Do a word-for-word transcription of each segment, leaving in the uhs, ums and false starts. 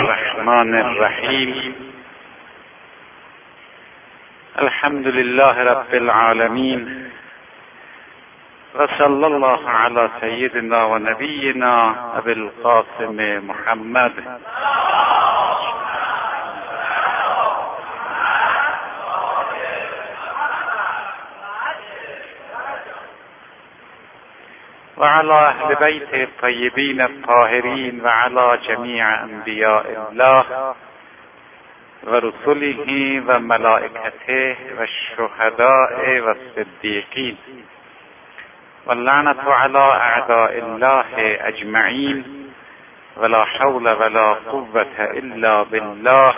الرحمن الرحیم. الحمد لله رب العالمین و صلی الله علی سیدنا و نبینا ابی القاسم محمد و علی اهل بیت الطیبین الطاهرین و علی جمیع انبیاء الله و رسله و ملائکته و الشهداء و الصدیقین و اللعنة علی اعداء الله اجمعین ولا حول ولا قوة الا بالله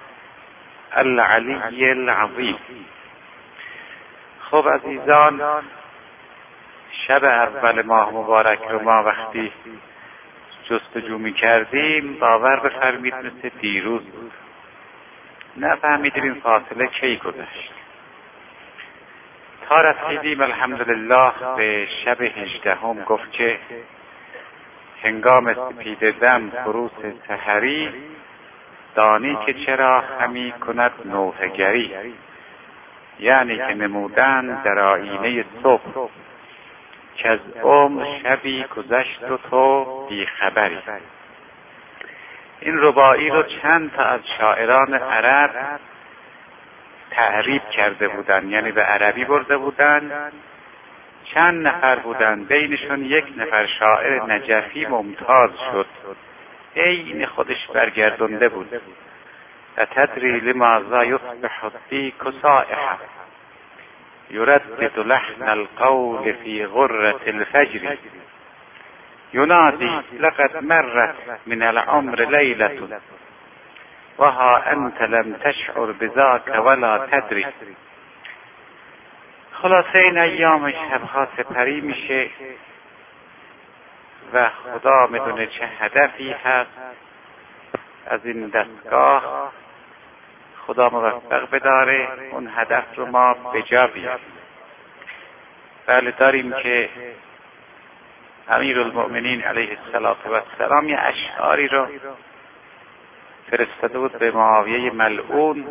العلی العظیم. خب عزیزان، شب اول ماه مبارک رو ما وقتی جستجو می کردیم باور بفرمید مثل دیروز بود. نفهمیدیم این فاصله کی گذشت تا رسیدیم الحمدلله به شب هجدهم. گفت که هنگام سپید دم خروس سحری دانی که چرا همی کند نوحه گری، یعنی که نمودن در آیینه صبح که از عمر شبی گذشت و تو بیخبری. این رباعی رو چند تا از شاعران عرب تعریب کرده بودن، یعنی به عربی برده بودن. چند نفر بودن، بینشون یک نفر شاعر نجفی ممتاز شد، عین خودش برگردنده بود. اتدری لماذا یصبح الدیک سائحا یردد لحن القول فی غرة الفجر ینادی لقد مرت من العمر لیلة و ها انت لم تشعر بذاک ولا تدری. خلاصه این ایام شبها سپری میشه و خدا میدونه چه هدفی هست از این دستگاه. خدا موفق بداره اون هدف رو ما به جا بیاریم. بله، داریم که امیرالمؤمنین علیه السلام یه اشعاری رو فرستاده بود به معاویه ملعون.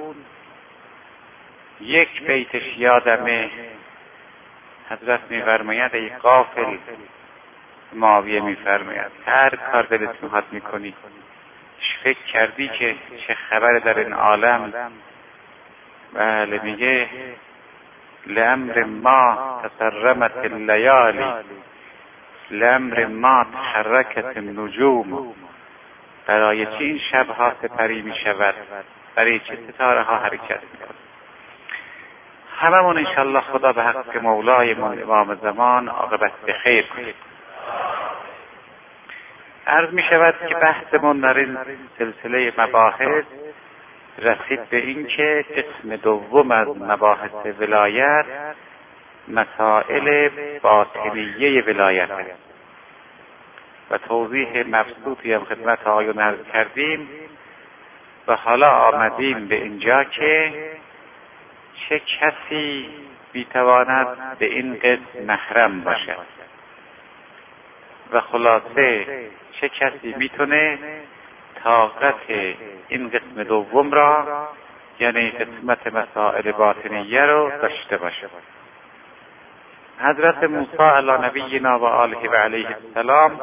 یک بیتش یادمه، حضرت میفرماید ای غافل، معاویه میفرماید هر کار دلت میخواد میکنی، فکر کردی که چه خبر در این عالم؟ بله، میگه لامر ما تسرمت اللیالی لامر ما تحرکت النجوم. برای چه این شبها سپری می شود؟ برای چه ستاره ها حرکت می کند؟ هممون انشالله خدا به حق مولایمون امام زمان عاقبت به خیر کنید. عرض می شود که بحثمون در این سلسله مباحث رسید به این که قسم دوم از مباحث ولایت مسائل باطنیه ولایت است و توضیح مبسوطی هم خدمت آیون عرض کردیم و حالا آمدیم به اینجا که چه کسی میتواند به این قسم محرم باشد و خلاصه چه کسی میتونه طاقت این قسم دوم را، یعنی قسمت مسائل باطنیه رو داشته باشه. حضرت موسی علی نبینا و آله و علیه السلام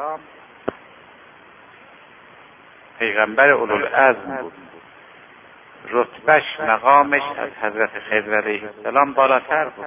پیغمبر اولوالعزم بود. رتبهش، مقامش از حضرت خضر علیه السلام بالاتر بود.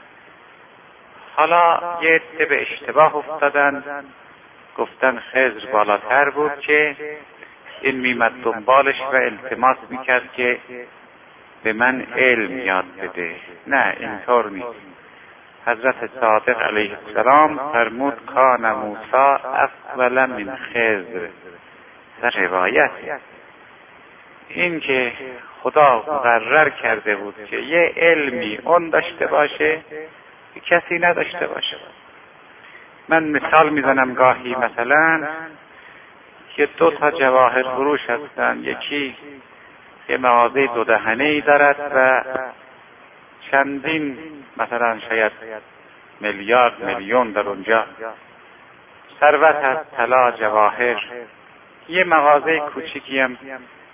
حالا یه عده به اشتباه افتادن، گفتن خضر بالاتر بود که این میمد دنبالش و التماس میکرد که به من علم یاد بده. نه، اینطور نیست. حضرت صادق علیه السلام فرمود کان موسی افضل من خضر. در روایت این که خدا مقرر کرده بود که یه علمی اون داشته باشه که کسی نداشته باشه. من مثال میزنم گاهی، مثلا که دو تا جواهر فروش هستن، یکی یه مغازه دو دهنه‌ای دارد و چندین مثلا شاید میلیارد میلیون در اونجا ثروت هست، طلا، جواهر. یه مغازه کوچیکی هم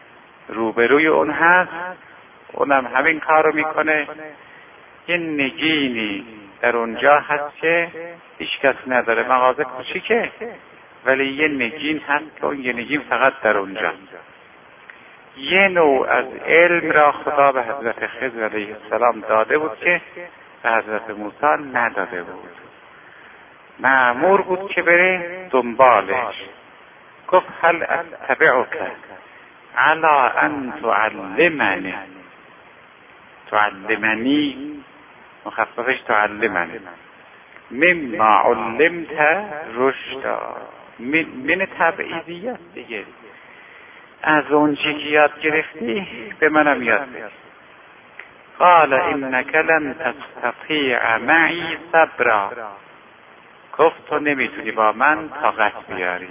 روبروی اون هست، اونم همین کارو میکنه. یه نگینی در اونجا هست که هیچ کس نداره، مغازه کوچیکه ولی یه نگین هست که اون یه نگین فقط در اونجا. یه نوع از علم را خدا به حضرت خضر علیه السلام داده بود که به حضرت موسی نداده بود. مأمور بود که بره دنبالش. گفت هل اتبعک علی ان تعلمنی، تعلمنی مخففش تعلمنی مما علمت رشدا، من, من تبعیدیت دیگه، از اون چی که یاد گرفتی به منم یاد بگیر. قال انک لن تستطیع معی صبرا، گفت تو نمیتونی با من طاقت بیاری.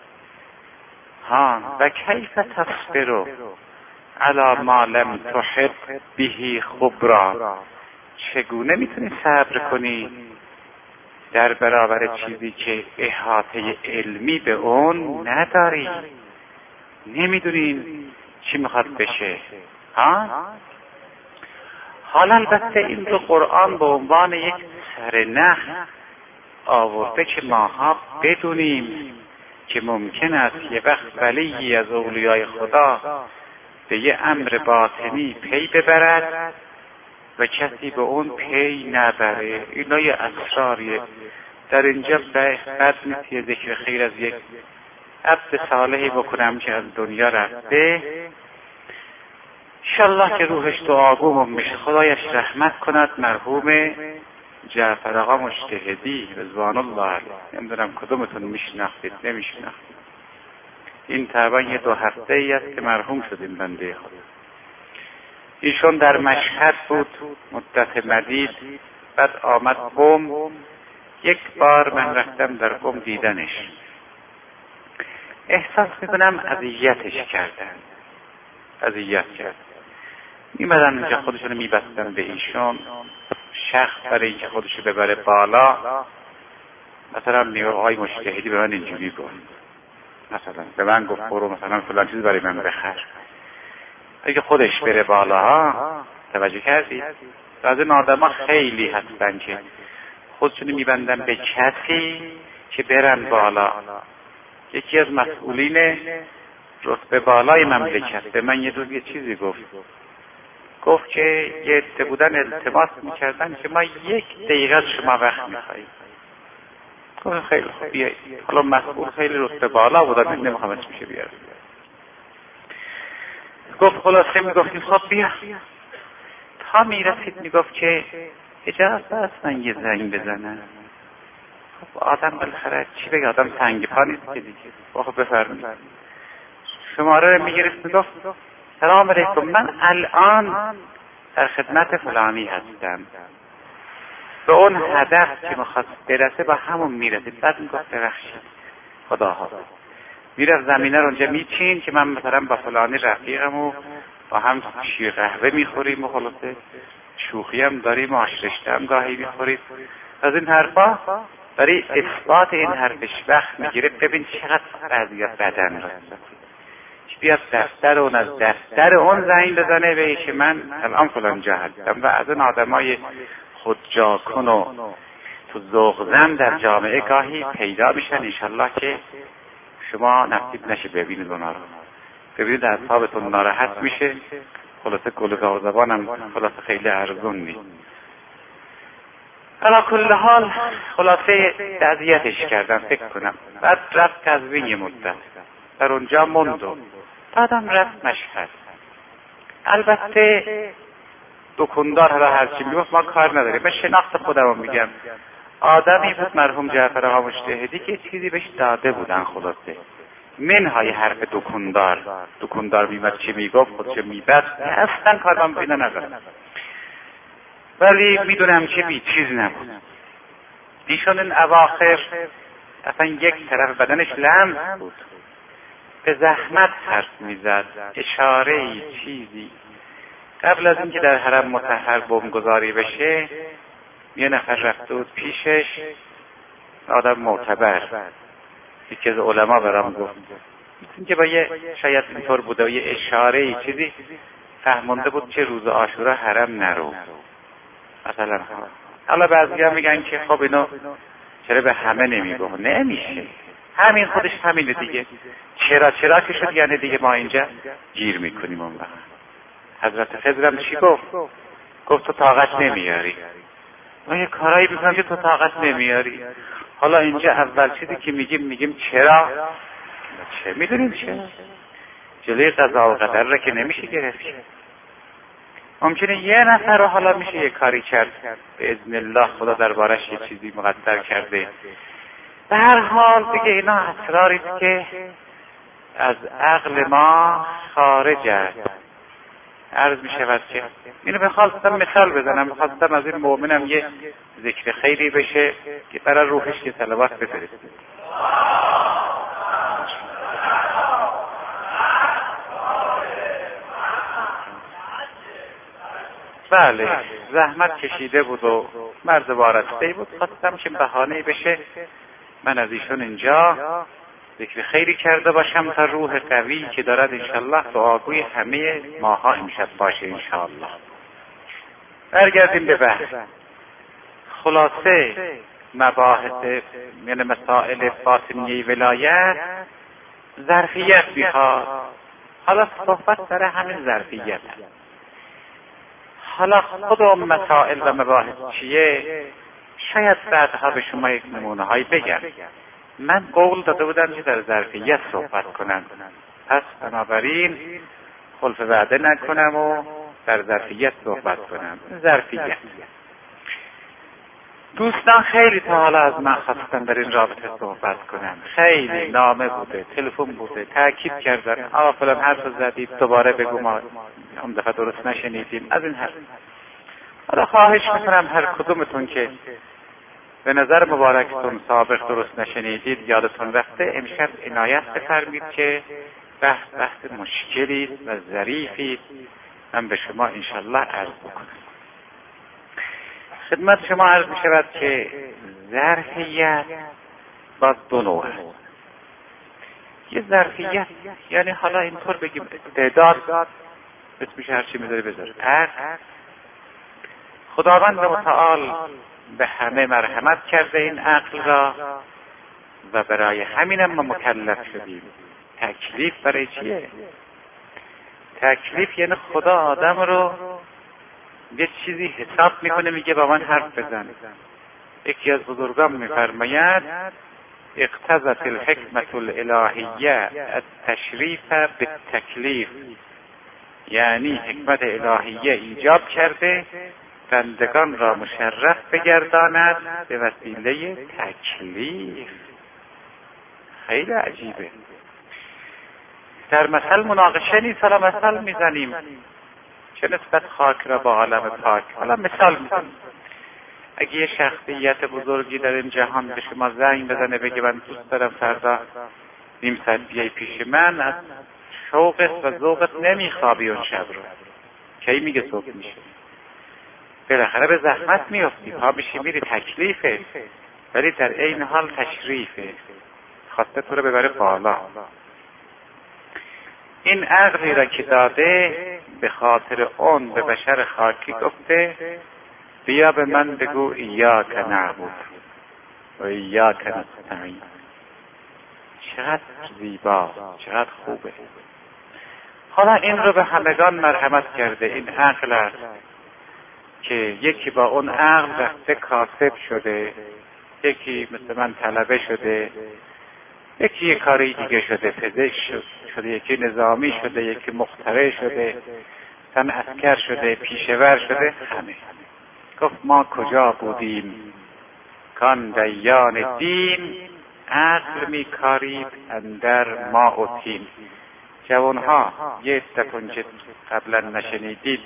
ها و کیف تصبر علی ما لم تحط به خبرا، چگونه میتونی صبر کنی در برابر چیزی که احاطه علمی به اون نداری، نمیدونین چی میخواد بشه. ها حالا البته این رو قرآن به عنوان یک سرنخ آورده که ماها بدونیم که ممکن است یه وقت ولی از اولیای خدا به یه امر باطنی پی ببرد و کسی به اون پی نبره. اینا یه اسراریه. در اینجا بد نیست یه ذکر خیر از یک عبد صالحی بکنم که از دنیا رفته، انشالله که روحش دعاگوم میشه، خدایش رحمت کند. مرحوم جعفر آقا مجتهدی رضوان الله علیه، نمیدونم کدومتون میشناختید نمیشناختید. این تقریبا یه دو هفته ای است که مرحوم شدیم بنده خدا. ایشون در مشهد بود مدت مدید، بعد آمد قم. یک بار من رفتم در قم دیدنش، احساس میکنم اذیتش کردن، اذیت کرد. میمدن اینجا خودشونو میبستن به ایشون، شخص برای اینکه خودشو ببره بالا. مثلا نیروهای مجتهدی به من اینجوری گفت، مثلا به من گفت برو مثلا فلان چیز برای من بخر. اگه خودش بره بالا ها، توجه کردید؟ از این آدم خیلی هستن که خودشونو میبندن به کسی که برن بالا. یکی از مسئولین رتبه بالای مملکت به من یه روز یه چیزی گفت، گفت که یه عده بودن التماس میکردن که ما یک دقیقه از شما وقت میخواییم. گفت خیلی خوب بیایید. حالا مسئول خیلی رتبه بالا بودن، من نمیخوام اسمش بیارم. گفت خلاصه میگفتیم خب بیا. تا میرسید میگفت که اجازه است من یه زنگ بزنم. خب آدم بالاخره چی بگه، آدم تنگ پا نیست که دیگه. خب بفرمایید. شماره رو میگرفت میگفت سلام علیکم، من الان در خدمت فلانی هستم. به اون هدف که میخواست برسه با همون میرسید. بعد میگفت ببخشید خدا حافظ. میرفت زمینه رو اونجا میچین که من مثلا با فلانی رفیقم و با هم شیر قهوه میخوریم و خلاصه شوخی هم داریم و آشرشته هم گاهی میخوریم. از این حرفا برای اثبات این حرفش وقت میگیره. ببین چقدر وضعیت بدن رسید، بیاد دفتر اون، از دفتر اون زنگ بزنه به که من الان فلان جا هستم. و از اون آدمای خود جا کن و تو ذوق زن در جامعه گاهی پیدا میشن. انشالله که شما نصیب نشه ببینید اونا رو، ببینید اعصابتون ناراحت میشه. خلاصه گلگاه زبانم خلاصه خیلی ارزون نیست. علا کل حال خلاصه اذیتش کردن فکر کنم. بعد رفت قزوین یه مدت، در اونجا موند و بعدم رفت مشهد. البته دکاندار حالا هرچی میگفت ما کار نداریم، من شناخت خودم رو میگم. آدمی بود مرحوم جعفر آقا مجتهدی که چیزی بهش داده بودن، خلاصه منهای حرف دکاندار. دکاندار میمد چی میگفت خودش میبست، اصلا کار من بینا ندارم. ولی میدونم که بی چیز نبود. ایشون این اواخر اصلا یک طرف بدنش لمس بود، به زحمت حرف میزد، اشاره ای چیزی. قبل از اینکه در حرم مطهر بمبگذاری بشه یه نفر رفته بود پیشش، آدم معتبر، یکی از علما برام گفت مثل که با یه شاید اینطور بوده و یه اشاره ای چیزی فهمونده بود که روز عاشورا حرم نرو مثلا. حالا بعضی ها میگن که خب اینو چرا به همه نمیگه؟ نمیشه، همین خودش همینه دیگه. چرا چرا که شد یعنی دیگه ما اینجا گیر میکنیم. اون وقت حضرت خضرم چی گفت؟ گفت تو طاقت نمیاری. ما یه کارایی میکنم که تو طاقت نمیاری. حالا اینجا اول چیزی که میگیم میگیم چرا؟ چه میدونیم چه؟ جلوی قضا و قدر را که نمیشه گرفت. ممکنه یه نفر رو حالا میشه یه کاری کرد، به اذن الله خدا دربارش یه چیزی مقدر کرده. به هر حال دیگه اینا اسراری که از عقل ما خارج است. عرض می شود که اینو بخواستم مثال بزنم، بخواستم از این مؤمنم یه ذکر خیری بشه که برای روحش یه صلوات بفرسته. بله زحمت کشیده بود و مرد وارسته بود، خواستم که بهانه بشه من از ایشون اینجا ذکر خیری کرده باشم تا روح قوی که دارد انشالله دعاگوی همه ماها امشب باشه انشالله. برگردیم به بحث. خلاصه مباحث یعنی مسائل باطنی ولایت ظرفیت میخواد. حالا صحبت سر همین ظرفیت. حالا خود اون مسائل و مباحث چیه؟ شاید بعدها به شما یک نمونه هایی بگم. من قول داده بودم که در ظرفیت صحبت کنم، پس بنابراین خلف وعده نکنم و در ظرفیت صحبت کنم. ظرفیت دوستان خیلی تا حالا از من خواستن در این رابطه صحبت کنم، خیلی نامه بوده، تلفن بوده، تاکید کردن آقا فلان حرف زدید دوباره بگو ما اون دفعه درست نشنیدیم از این حرف. حالا خواهش میکنم هر کدومتون که به نظر مبارکتون سابق درست نشنیدید یادتون رفته امشب عنایت بفرمید که بحث بحث مشکلی و ظریفی من به شما انشالله عرض بکنم. خدمت شما عرض می شود که ظرفیت با دو نوع است. یه ظرفیت یعنی حالا اینطور بگیم تعداد اسمش هرچی میذاره بذاره. خداوند متعال به همه مرحمت کرده این عقل را و برای همینم ما مکلف شدیم. تکلیف برای چیه؟ تکلیف یعنی خدا آدم رو یه چیزی حساب میکنه میگه با من حرف بزن. یکی از بزرگان میفرماید اقتضت الحکمت الالهیه التشریف بالتکلیف، یعنی حکمت الهیه ایجاب کرده بندگان را مشرف بگرداند به وسیله تکلیف. خیلی عجیبه. در مثل مناقشه نیست، حالا مثل میزنیم چه نسبت خاک را با عالم پاک. حالا مثال میزنیم. اگه یه شخصیت بزرگی در این جهان به شما زنگ بزنه بگه من دوست دارم فردا نیم ساعت بیای پیش من، از شوقت و ذوقت نمیخوابی اون شب رو. کی میگه صبح میشه؟ بالاخره به زحمت میافتی، پا میشی میری، تکلیفه، ولی در عین حال تشریفه، خواسته تو رو ببره بالا. این عقلی را که داده به خاطر اون به بشر خاکی گفته بیا به من بگو ایاک نعبد و ایاک نستعین. چقدر زیبا، چقدر خوبه. حالا این رو به همگان مرحمت کرده. این عقل است که یکی با اون عقل رفته کاسب شده، یکی مثل من طلبه شده، یکی یک کاری دیگه شده، پزشک شده، یکی نظامی شده، یکی مخترع شده، صنعتگر شده، پیشور شده. همه گفت ما کجا بودیم کان دیان دین عقل می کارید اندر ما و تین. جوانها یه استتون که قبلا نشنیدید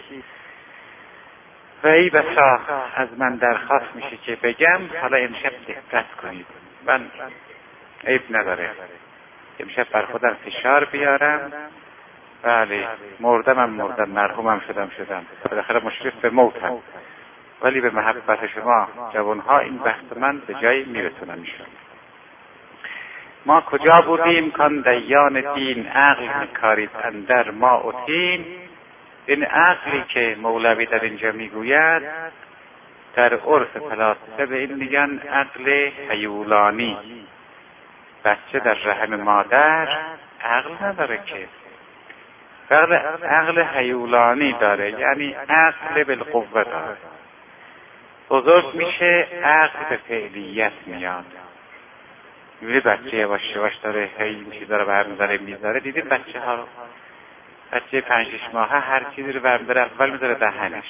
و ای بسا از من درخواست میشه که بگم، حالا امشب دقت کنید. من عیب نداره امشب بر خودم فشار بیارم. بله مردمم مردم، مرحومم شدم شدم، بالاخره مشرف به موتم، ولی به محبت شما جوانها این بحث من به جایی میرسونم میشون. ما کجا بودیم کان دیان دین عقل کارید اندر ما اتین. این عقلی که مولوی در اینجا میگوید در عرف فلاسفه به این میگن عقل هیولانی. بچه در رحم مادر عقل نداره که، عقل عقل هیولانی داره، یعنی عقل بالقوه داره. بزرگ میشه عقل به فعلیت میاد. میبینی بچه یواش یواش داره هی این چیزا رو برمی‌داره میذاره. دیدید بچه ها رو، بچه پنج شش ماهه هر چیزی رو برمی‌داره اول میذاره دهنش.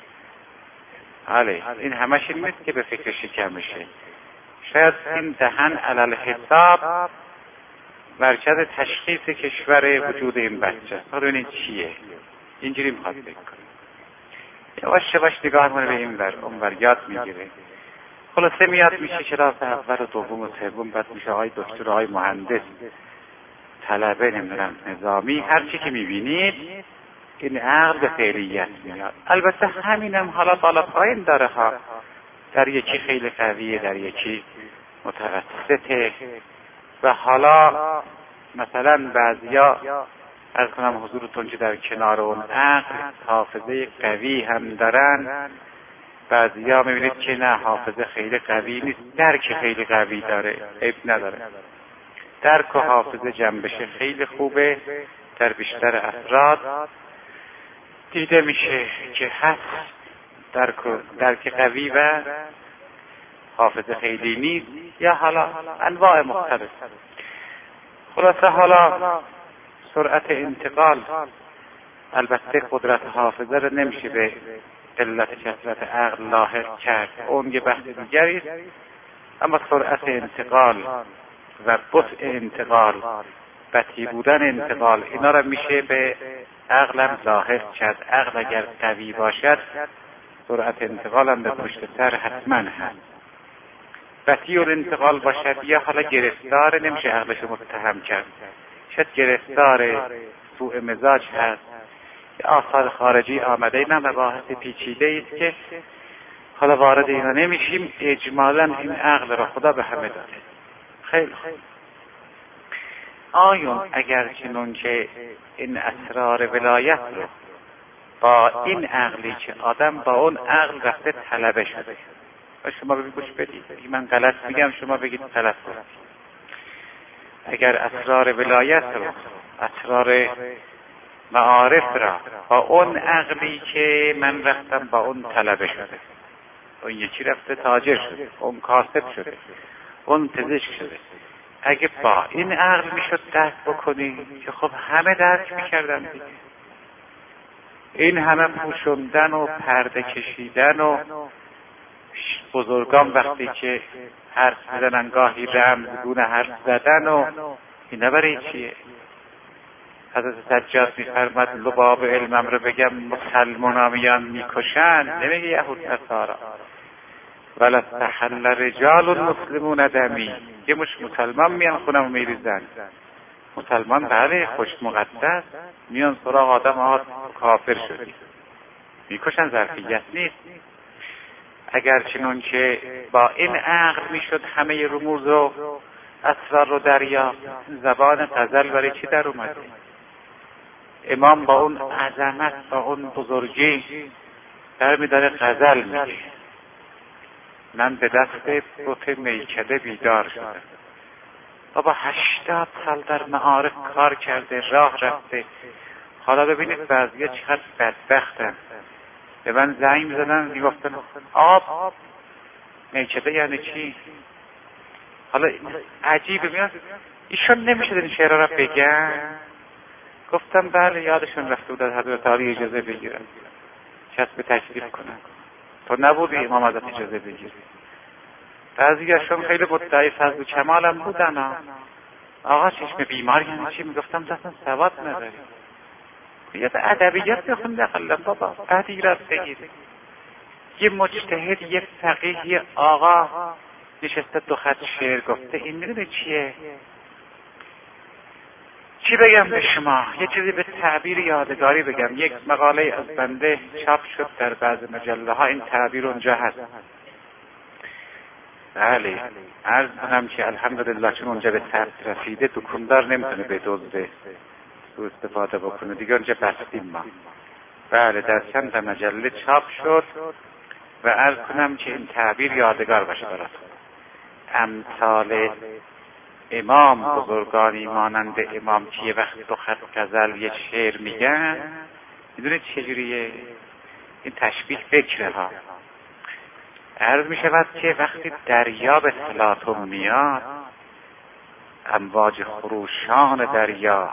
حاله این همش این نیست که به فکر شکم میشه. شاید این دهن علل حساب مرکز تشخیص کشور وجود این بچه است. حالا ببینید چیه، اینجوری میخواد فکر کنه. یواش یواش نگاه کنه به این ور اون ور، یاد میگیره. خلاصه میاد میشه کلاس اول و دوم و سوم، بعد میشه آقای دکتر، آقای مهندس، طلبه، نمیدونم نظامی، هر چی که میبینید این عقل به فعلیت میاد. البته همینم حالا بالا پایین داره ها، در یکی خیلی قویه، در یکی متوسطه. و حالا مثلا بعضیا عرض کنم حضورتون که در کنار اون عقل حافظه قوی هم دارن، بعضیا میبینید که نه حافظه خیلی قوی نیست، درک خیلی قوی داره، عیب نداره. درک و حافظه جنبش خیلی خوبه، در بیشتر افراد دیده میشه که هست درک, درک قوی و حافظه خیلی نیست، یا حالا انواع مختلف. خلاصه حالا سرعت انتقال، البته قدرت حافظه رو نمیشه به قلت کثرت عقل لاحق کرد، اون یه بحث دیگری است. اما سرعت انتقال و بطء انتقال، بطیء بودن انتقال، اینا رو میشه به عقلم لاحق کرد. عقل اگر قوی باشد سرعت انتقال هم به پشت سر حتما هست. بطیء انتقال باشد یا حالا گرفتار، نمیشه عقلش رو متهم کرد، شاید گرفتار سوء مزاج هست، آثار خارجی آمده. این هم مباحث پیچیده است که حالا وارد اینا نمیشیم. اجمالا این عقل را خدا به همه داده. خیلی خوب. آیون اگر چنون که این اسرار ولایت رو با این عقلی که آدم با اون عقل رفته طلبه شده، و شما بگید گوش بدید، من غلط میگم شما بگید غلط کنید. اگر اسرار ولایت رو، اسرار معارف را با اون عقلی که من رفتم با اون طلبه شده، اون یکی رفته تاجر شده، اون کاسب شده، اون پزشک شده، اگه با این عقل میشد درک بکنی که خب همه درک میکردن دیگه. این همه پوشوندن و پرده کشیدن و بزرگان وقتی که حرف میزنن گاهی رمزگونه حرف زدن و اینا برای چیه؟ حضرت سجاد میفرمد لباب علمم رو بگم مسلمان میان میکشن، نمیگه یهود نصارا. ولا استحل رجال مسلمون دمی، یه مش مسلمان میان خونم میریزن. مسلمان بله خوش مقدس، میان سراغ آدم ها کافر شدی میکشن، ظرفیت نیست. اگر چنون که با این عقل میشد همه رموز و اسرار رو دریافت، زبان غزل برای چی در اومده؟ امام با اون عظمت، با اون بزرگی در میداره غزل میگه من به دست بت میکده بیدار شدم. بابا هشتاد سال در معارف کار کرده، راه رفته. حالا ببینید بعضی‌ها چقدر بدبختن. به من زنگ می‌زدن میگفتن آب میکده یعنی چی؟ حالا عجیبه، میاد ایشون نمیشه این شعرها را بگن. گفتم بله یادشون رفته بود از حضرت علی اجازه بگیرن، چسب تشریف کنن. تو نبودی امام ازت اجازه بگیری. بعضیاشون خیلی مدعی فضل و کمال هم بودن ها. آقا چشم بیمار یعنی چی؟ میگفتم اصلا سواد نداری، یه ادبیات بخون دقیقا بابا، بعد ایراد بگیر. یه مجتهد، یه فقیه، یه آقا نشسته دو خط شعر گفته، این میدونه چیه؟ چی بگم به شما؟ یه چیزی به تعبیر یادگاری بگم. یک مقاله از بنده چاپ شد در بعض مجله ها، این تعبیر اونجا هست. بله، عرض کنم که الحمدلله چون اونجا به ثبت رسیده دکاندار نمیتونه به دزده سوء استفاده بکنه دیگه، اونجا بستیم ما. بله، در چند مجله چاپ شد و عرض کنم که این تعبیر یادگار باشه براتون. امثال امام بزرگانی مانند امام که یه وقت دو خط غزل یه شعر میگن، میدونید چجوریه؟ این تشبیه فکره ها. عرض می شود که وقتی دریا به تلاطم میاد، امواج خروشان دریا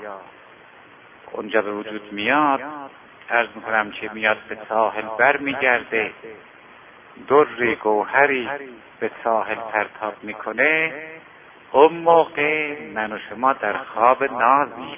اونجا به وجود میاد، عرض می کنم که میاد به ساحل بر میگرده، دری گوهری به ساحل پرتاب میکنه، اون موقع من و شما در خواب نازیم.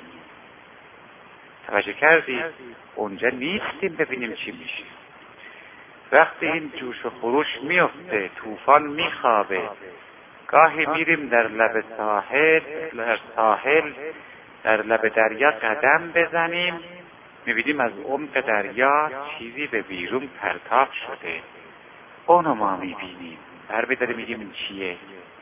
توجه کردید؟ اونجا نیستیم ببینیم چی میشه. وقتی این جوش و خروش میفته، طوفان میخوابه، گاهی میریم در لب ساحل در ساحل در لب دریا قدم بزنیم، میبینیم از عمق دریا چیزی به بیرون پرتاب شده، اونو ما میبینیم، بر بداریم میگیم این چیه.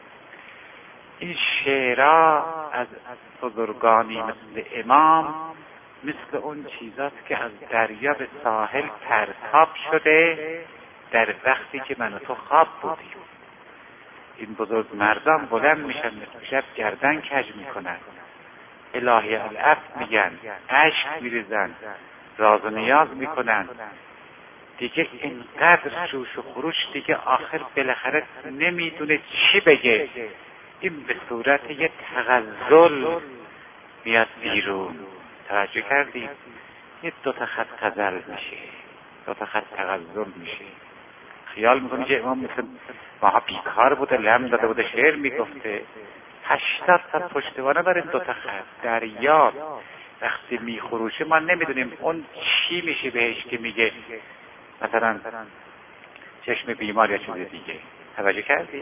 این شعرها از بزرگانی مثل امام مثل اون چیزاست که از دریا به ساحل پرتاب شده در وقتی که من و تو خواب بودیم. این بزرگ مردان بلند میشن، شب گردن کج میکنن، الهی العفو میگن، عشق میریزن، راز و نیاز میکنن، دیگه اینقدر جوش و خروش دیگه آخر بالاخره نمیدونه چی بگه. این به صورت یه تغزل میاد بیرون. توجه کردید؟ یه دو تا خط غزل میشه، دو تا خط تغزل میشه. خیال میکنی که امام مثل ماها بیکار بوده، لم داده بوده، شعر میگفته. هشتاد تا پشتوانه برای دو تا خط. دریا وقتی میخروشه ما نمیدونیم اون چی میشه بهش که میگه مثلا چشم بیمار یا چیز دیگه. توجه کردید؟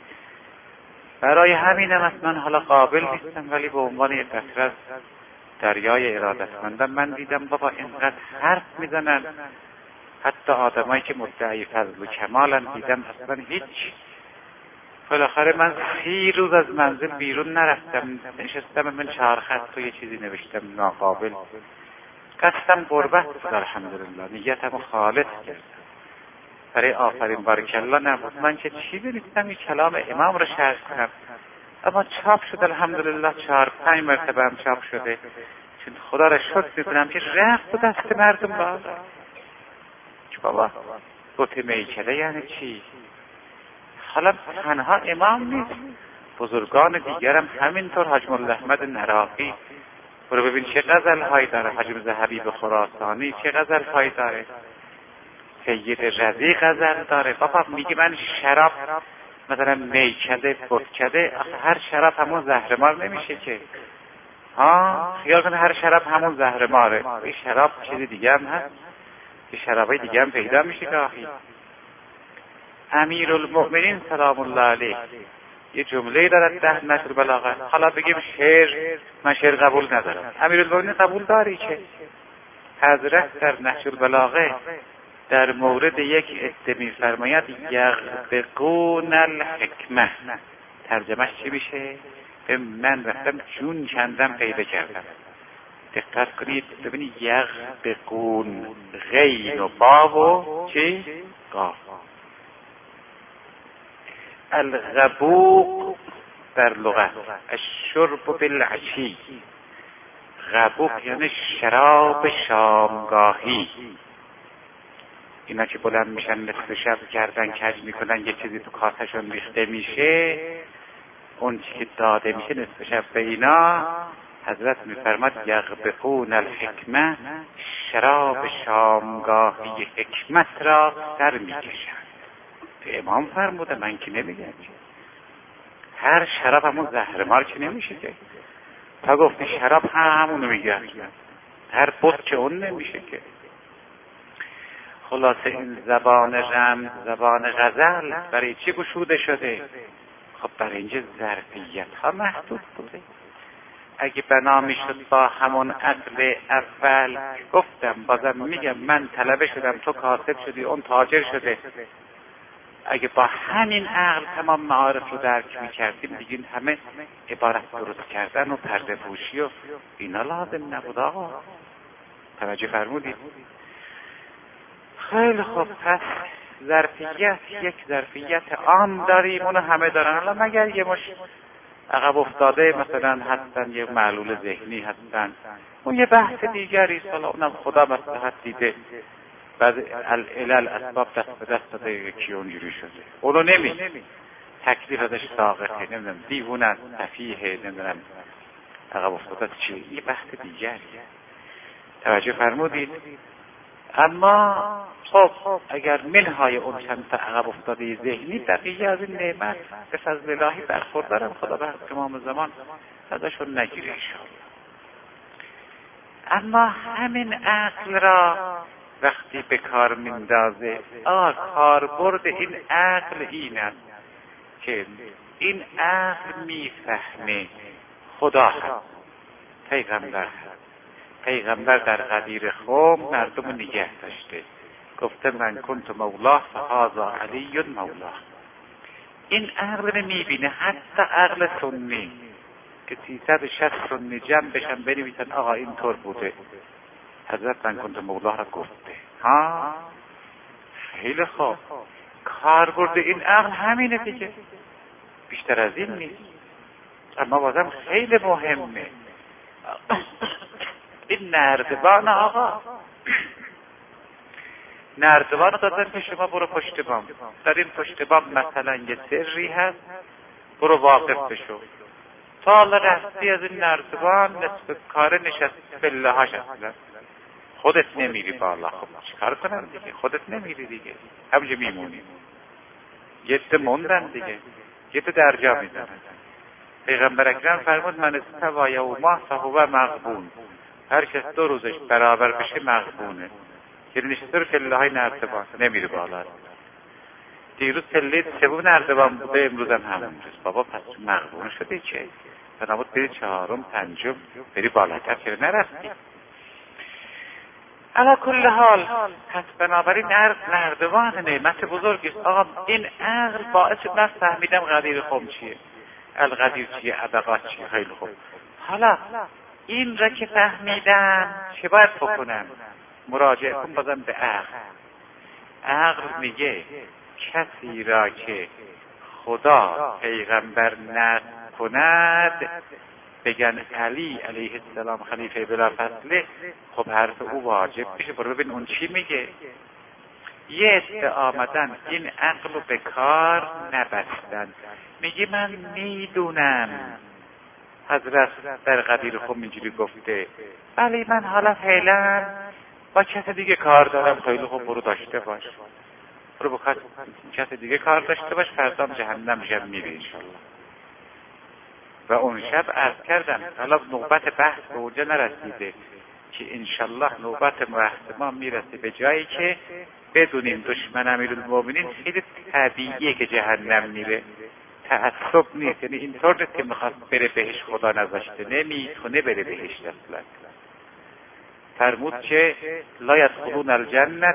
برای همینم اصلا حالا قابل نیستم، ولی به عنوان یک قطره از دریای ارادتمندم من دیدم بابا اینقدر حرف میزنن، حتی آدمایی که مدعی فضل و کمالن دیدم اصلا هیچ. بالاخره من سی روز از منزل بیرون نرفتم، نشستم من چهار خط و یه چیزی نوشتم ناقابل. قصدم غربت بود الحمدلله، نیتم خالص کردم برای آفرین بارکالله نبود. من که چی بنویسم این کلام امام رو شرح کنم، اما چاپ شد الحمدلله، چهار پنج مرتبه هم چاپ شده. چون خدا را شکر میکنم که رفت و دست مردم بالا. که بابا بوت میکده یعنی چی؟ حالا تنها امام نیست، بزرگان دیگرم همینطور. حاج مولا احمد نراقی برو ببین چه غزل هایی داره، حاج مرزا حبیب خراسانی چه غزل هایی داره، سید رضی غزل داره. بابا میگه من شراب مثلا میکده بتکده، هر شراب همون زهرمار نمیشه که. ها خیال کنه هر شراب همون زهرماره، این شراب چیزی دیگه هم هست، که شرابای دیگه هم پیدا میشه گاهی. امیرالمؤمنین سلام الله علیه یه جمله دارد ده نشر بلاغه. حالا بگیم شعر، من شعر قبول ندارم، امیرالمؤمنین قبول داری که حضرت در نشر بلاغه در مورد یک عده می‌فرماید یغبقون الحکمه. ترجمهش چی میشه؟ به من رفتم جون کندم پیدا کردم. دقت کنید ببینید، یغبقون غین و با و چی؟ قاف. الغبوق در لغت الشرب بالعشی، غبوق یعنی شراب شامگاهی. اینا که بلند میشن نصف شب گردن کج میکنن، یه چیزی تو کاسهشون ریخته میشه، اون چی که داده میشه نصف شب به اینا، حضرت میفرماد یغبقون الحکمه، شراب شامگاهی حکمت را سر میکشند. امام فرموده، من که نمیگم. هر شراب همون زهرمار که نمیشه که. تا گفتی شراب همونو میگن، هر بط که اون نمیشه که. خلاصه این زبان رمز، زبان غزل برای چی گشوده شده؟ خب برای اینجا ظرفیت ها محدود بوده. اگه بنا میشد با همون عقل اول، گفتم بازم میگم، من طلبه شدم تو کاسب شدی اون تاجر شده، اگه با همین عقل تمام معارف رو درک میکردیم دیگه این همه عبارت درست کردن و پرده پوشی و اینا لازم نبود آقا. توجه فرمودید؟ خیلی خوب، پس ظرفیت یک ظرفیت عام داریم، اونو همه دارن. حالا مگر یه مش عقب افتاده مثلا هستن، یه معلول ذهنی هستن، اون یه بحث دیگری، حالا اونم خدا مصلحت دیده، بعد العلل اسباب دست به دست داده یکی اونجوری شده، اونو نمی تکلیف ازش ساقطه، نمیدونم دیوونه است، سفیه، نمیدونم عقب افتاده چی، یه بحث دیگریه. توجه فرمودید؟ اما خب اگر منهای اون چند تا عقب افتاده ذهنی، بقیه از این نعمت به فضل الهی برخوردارم، خدا به تمام زمان ازشون نگیره انشاءالله. اما همین عقل را وقتی به کار میندازه، آه کاربرد این عقل این است که این عقل میفهمه خدا هست، پیغمبر هست. پیغمبر در غدیر خم مردم نگه داشته، گفته من کنت مولاه فهذا علی مولاه. این عقل میبینه، حتی عقل سنی که سیصد و شصت سنی جمع بشن بنویسن آقا این طور بوده، حضرت من کنت مولاه را گفته. ها خیلی خوب، کاربرد این عقل همینه دیگه، بیشتر از این نیست. اما بازم خیلی مهمه این نردبان آقا، نردبان دادن که شما برو پشت بام، در این پشت بام مثلا یه سری هست، برو واقف بشو، تا حالا رفتی از این نردبان نصف کاره نشستی پله هاش، اصلا خودت نمیری بالا. خب چیکار کنم دیگه، خودت نمیری دیگه، همونجا میمونی. یه عده موندن دیگه، یه عده درجا میزنن. پیغمبر اکرم فرمود من استوا یوما فهو مغبون، هر کس دو روزش برابر بشه مغبونه، یعنی نشسته رو پله های نردبان نمیره بالا. دیروز پله سوم نردبان بوده، امروز هم همونجاست. بابا پس مغبون شده چه؟ بنابود بری چهارم پنجم بری بالاتر، چرا نرفتی؟ علا کل حال پس بنابراین نردبان نعمت بزرگی است. آقا این عقل باعث شد من فهمیدم غدیر خم چیه، الغدیر چیه، ابقات چیه. خیلی خوب، حالا این را که فهمیدم چه باید بکنم؟ مراجعه کن بازم به عقل. عقل میگه کسی را که خدا پیغمبر نکند، بگن علی علیه السلام خلیفه بلافاصله، خب حرف او واجب میشه. برو ببین اون چی میگه. یه عده آمدن این عقل رو به کار نبستن، میگه من میدونم حضرت در غدیر خم اینجوری گفته، ولی من حالا فعلا با کس دیگه کار دارم. خیلی خوب، برو داشته باش، برو با کس دیگه کار داشته باش، فردا جهنم شب میری انشالله. و اون شب عرض کردم حالا نوبت بحث به اونجا نرسیده که انشالله نوبت بحث ما میرسه به جایی که بدونیم دشمن امیرالمومنین خیلی طبیعیه که جهنم میره، تعصب نیست. یعنی اینطور نیست که میخواد بره بهش، خدا نذاشته، نمیتونه بره بهش اصلا. فرمود که لا یدخلون الجنة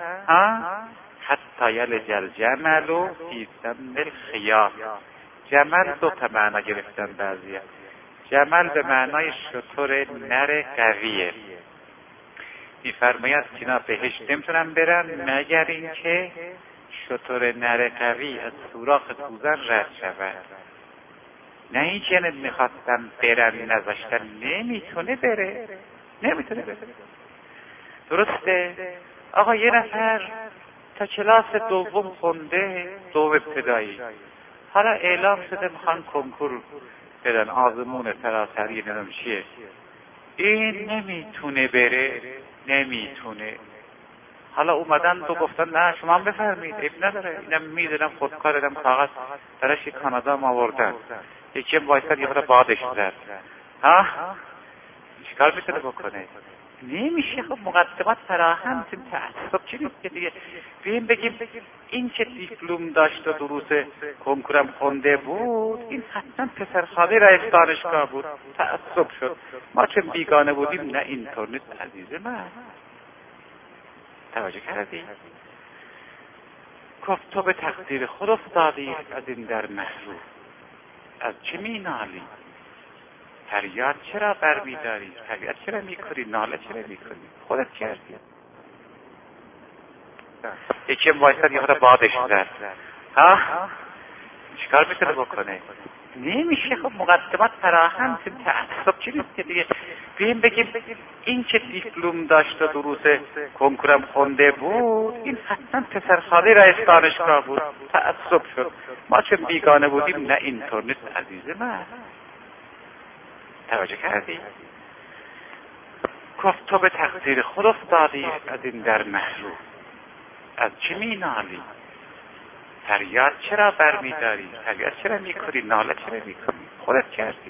حتی یلج الجمل فی سم الخیاط. جمل دو تا معنا گرفتن بعضی‌ها. جمل به معنای شتر نر قویه، میفرماید که اینا بهش نمیتونن برن مگر اینکه شتر نر قوی از سوراخ سوزن رد شود. نه این که میخواستن برن نذاشتن، نمیتونه بره، نمیتونه بره. درسته؟ آقا یه نفر تا کلاس دوم خونده، دوم ابتدایی، حالا اعلام شده میخوان کنکور بدن، آزمون سراسری نمیدونم چیه، این نمیتونه بره، نمیتونه. حالا اومدن تو گفتن نه شما هم بفرمید، اب نداره، اینم میدونم خودکار دادم، کاغذ درش کانادا ما آوردن، یکی هم وایساد یه خود بادش زد. ها چیکار میتونه بکنه؟ نمیشه. خب مقدمات فراهم، تیم تعصب چی نیست که دیگه بیم بگیم این که دیپلم داشت و دروس کنکورم خونده بود، این حتما پسرخاله رئیس دانشگاه بود، تعصب شد. ما چه بیگانه بودیم؟ نه اینطور نیست عزیز من. توجه کردی؟ گفت تو به تقدیر خود افتادی از این در محروم، از چه می نالی؟ فریاد چرا برمیداری؟ فریاد چرا میکنی؟ ناله چرا میکنی؟ خودت کردی. یکی وایساد یه خود بادش زد. ها؟ چیکار میتونه بکنه؟ نمیشه. خب مقدمات فراهم، تعصب چی نیست که دیگه بیم بگیم این که دیپلم داشت و دروس کنکورم خونده بود، این حتما پسرخاله رئیس دانشگاه بود. تعصب شد. ما چه بیگانه بودیم. نه اینطور نیست عزیز من. توجه کردی؟ گفت تو به تقدیر خود افتادی از این در محروم، از چه می نالی؟ فریاد چرا برمیداری؟ فریاد چرا میکنی؟ ناله چرا میکنی؟ خودت کردی.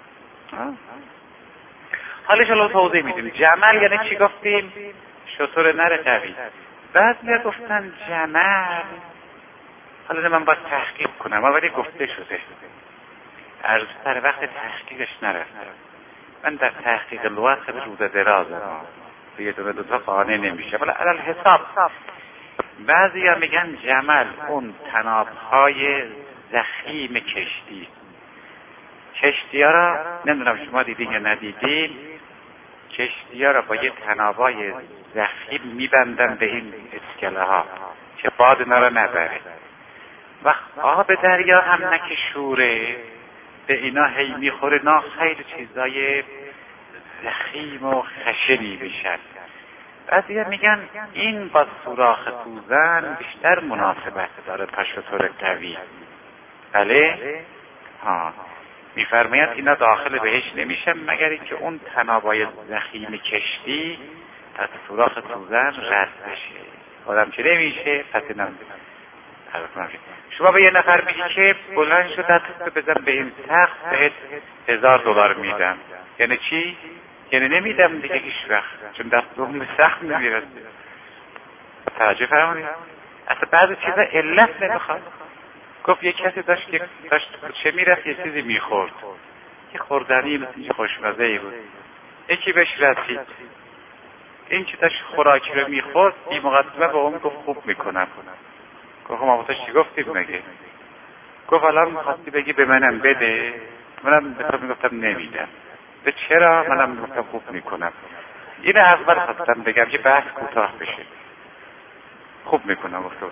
حالش رو توضیح میدیم. جمل یعنی چی گفتیم؟ شطور نر قوی. بعضی گفتن جمل، حالا من باید تحقیق کنم، ولی گفته شده. عرض سر وقت تحقیقش نرفتم. من در تحقیق لغت خیلی روز درازم، یه دونه دوتا قانع نمیشه. ولی علال حساب بعضی ها میگن جمل اون تنابهای زخیم کشتی. کشتی ها را نمیدونم شما دیدین یا ندیدین، کشتی ها را با یه تنابهای زخیم میبندن به این اسکله ها که باد اینا را نبره. وقت آب دریا هم نکه شوره به اینا هی میخوره، نا خیلی چیزای زخیم و خشنی بشن. بعضی ها میگن این با سوراخ سوزن بیشتر مناسبت داره تا شتر قوی. بله؟ ها میفرماید اینا داخل بهش نمیشن مگر اینکه اون تنابای زخیم کشتی از سوراخ سوزن رد بشه. آدم چه نمیشه؟ پس اینم شما به یه نفر میگی که بلند شد دستت بزن به این سقف بهت هزار دلار میدم. یعنی چی؟ یعنی نمیدم دیگه هیچ وقت، چون دست دوم به سقف نمیرسه. توجه فرمودید؟ اصلا بعضی چیزا علت نمیخواد. گفت یک کسی داشت یک داشت چه میرفت یه چیزی میخورد، یه خوردنی مثل خوشمزه ای بود. یکی بهش رسید، این که داشت خوراکی رو میخورد بی مقدمه به اون گفت خوب میکنم. گفت ما باتاش چی گفتیم مگه؟ گفت الان میخواستی بگی به منم بده، منم به تو میگفتم نمیدم. به چرا؟ منم میگفتم خوب میکنم. این اول خواستم بگم که بحث کوتاه بشه. خوب میکنم گفتم.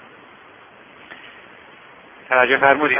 توجه فرمودید؟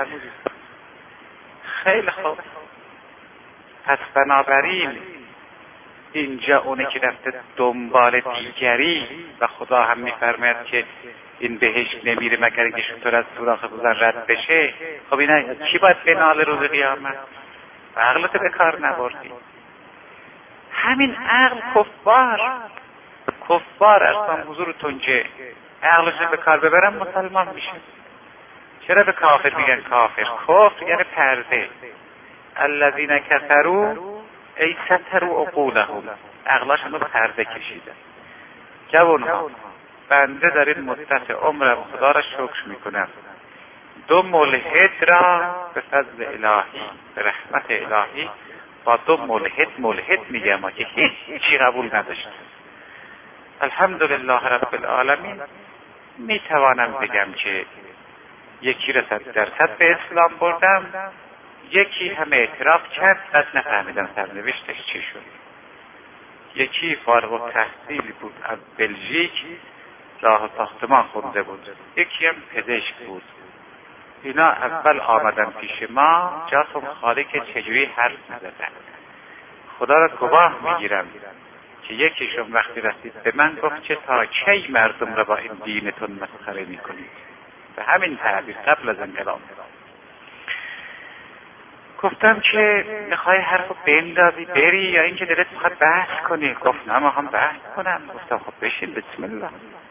خیلی خوب. پس بنابراین اینجا اونه که رفته دنبال دیگری و خدا هم میفرماید که این بهش نمیره مگر اینکه شطور از سوراخ سوزن رد بشه. خب اینا چی باید بناله روز قیامت؟ عقلت به کار نبردی. همین عقل کفار کفار اصلا حضورتون که عقلش به کار ببرم مسلمان میشه. چرا به کافر میگن کافر؟ کفر یعنی پرده. الذین کفروا ای ستروا عقولهم، عقلاشون رو پرده کشیدن. جوانها بنده در این مدت عمرم خدا را شکر میکنم، دو ملحد را به فضل الهی به رحمت الهی با دو ملحد ملحد میگم که هیچ چی قبول نداشت. الحمدلله رب العالمین میتوانم بگم که یکی را صد درصد به اسلام بردم، یکی هم اعتراف کرد بعد نفهمیدم سرنوشتش چی شد. یکی فارغ التحصیل بود از بلژیک، راه ساختمان خونده بود، یکی هم پزشک بود. اینا اول آمدن پیش ما، جاتون خالی که چجوری حرف میزدن. خدا را گواه میگیرم که یکیشون وقتی رسید به من گفت که تا کی مردم را با این دینتون مسخره میکنید؟ به همین تعبیر قبل از انقلاب. گفتم که میخوای حرفو بندازی بری یا اینکه دلت میخواد بحث کنی؟ گفت نه میخوام بحث کنم. گفتم خب بشین بسم الله.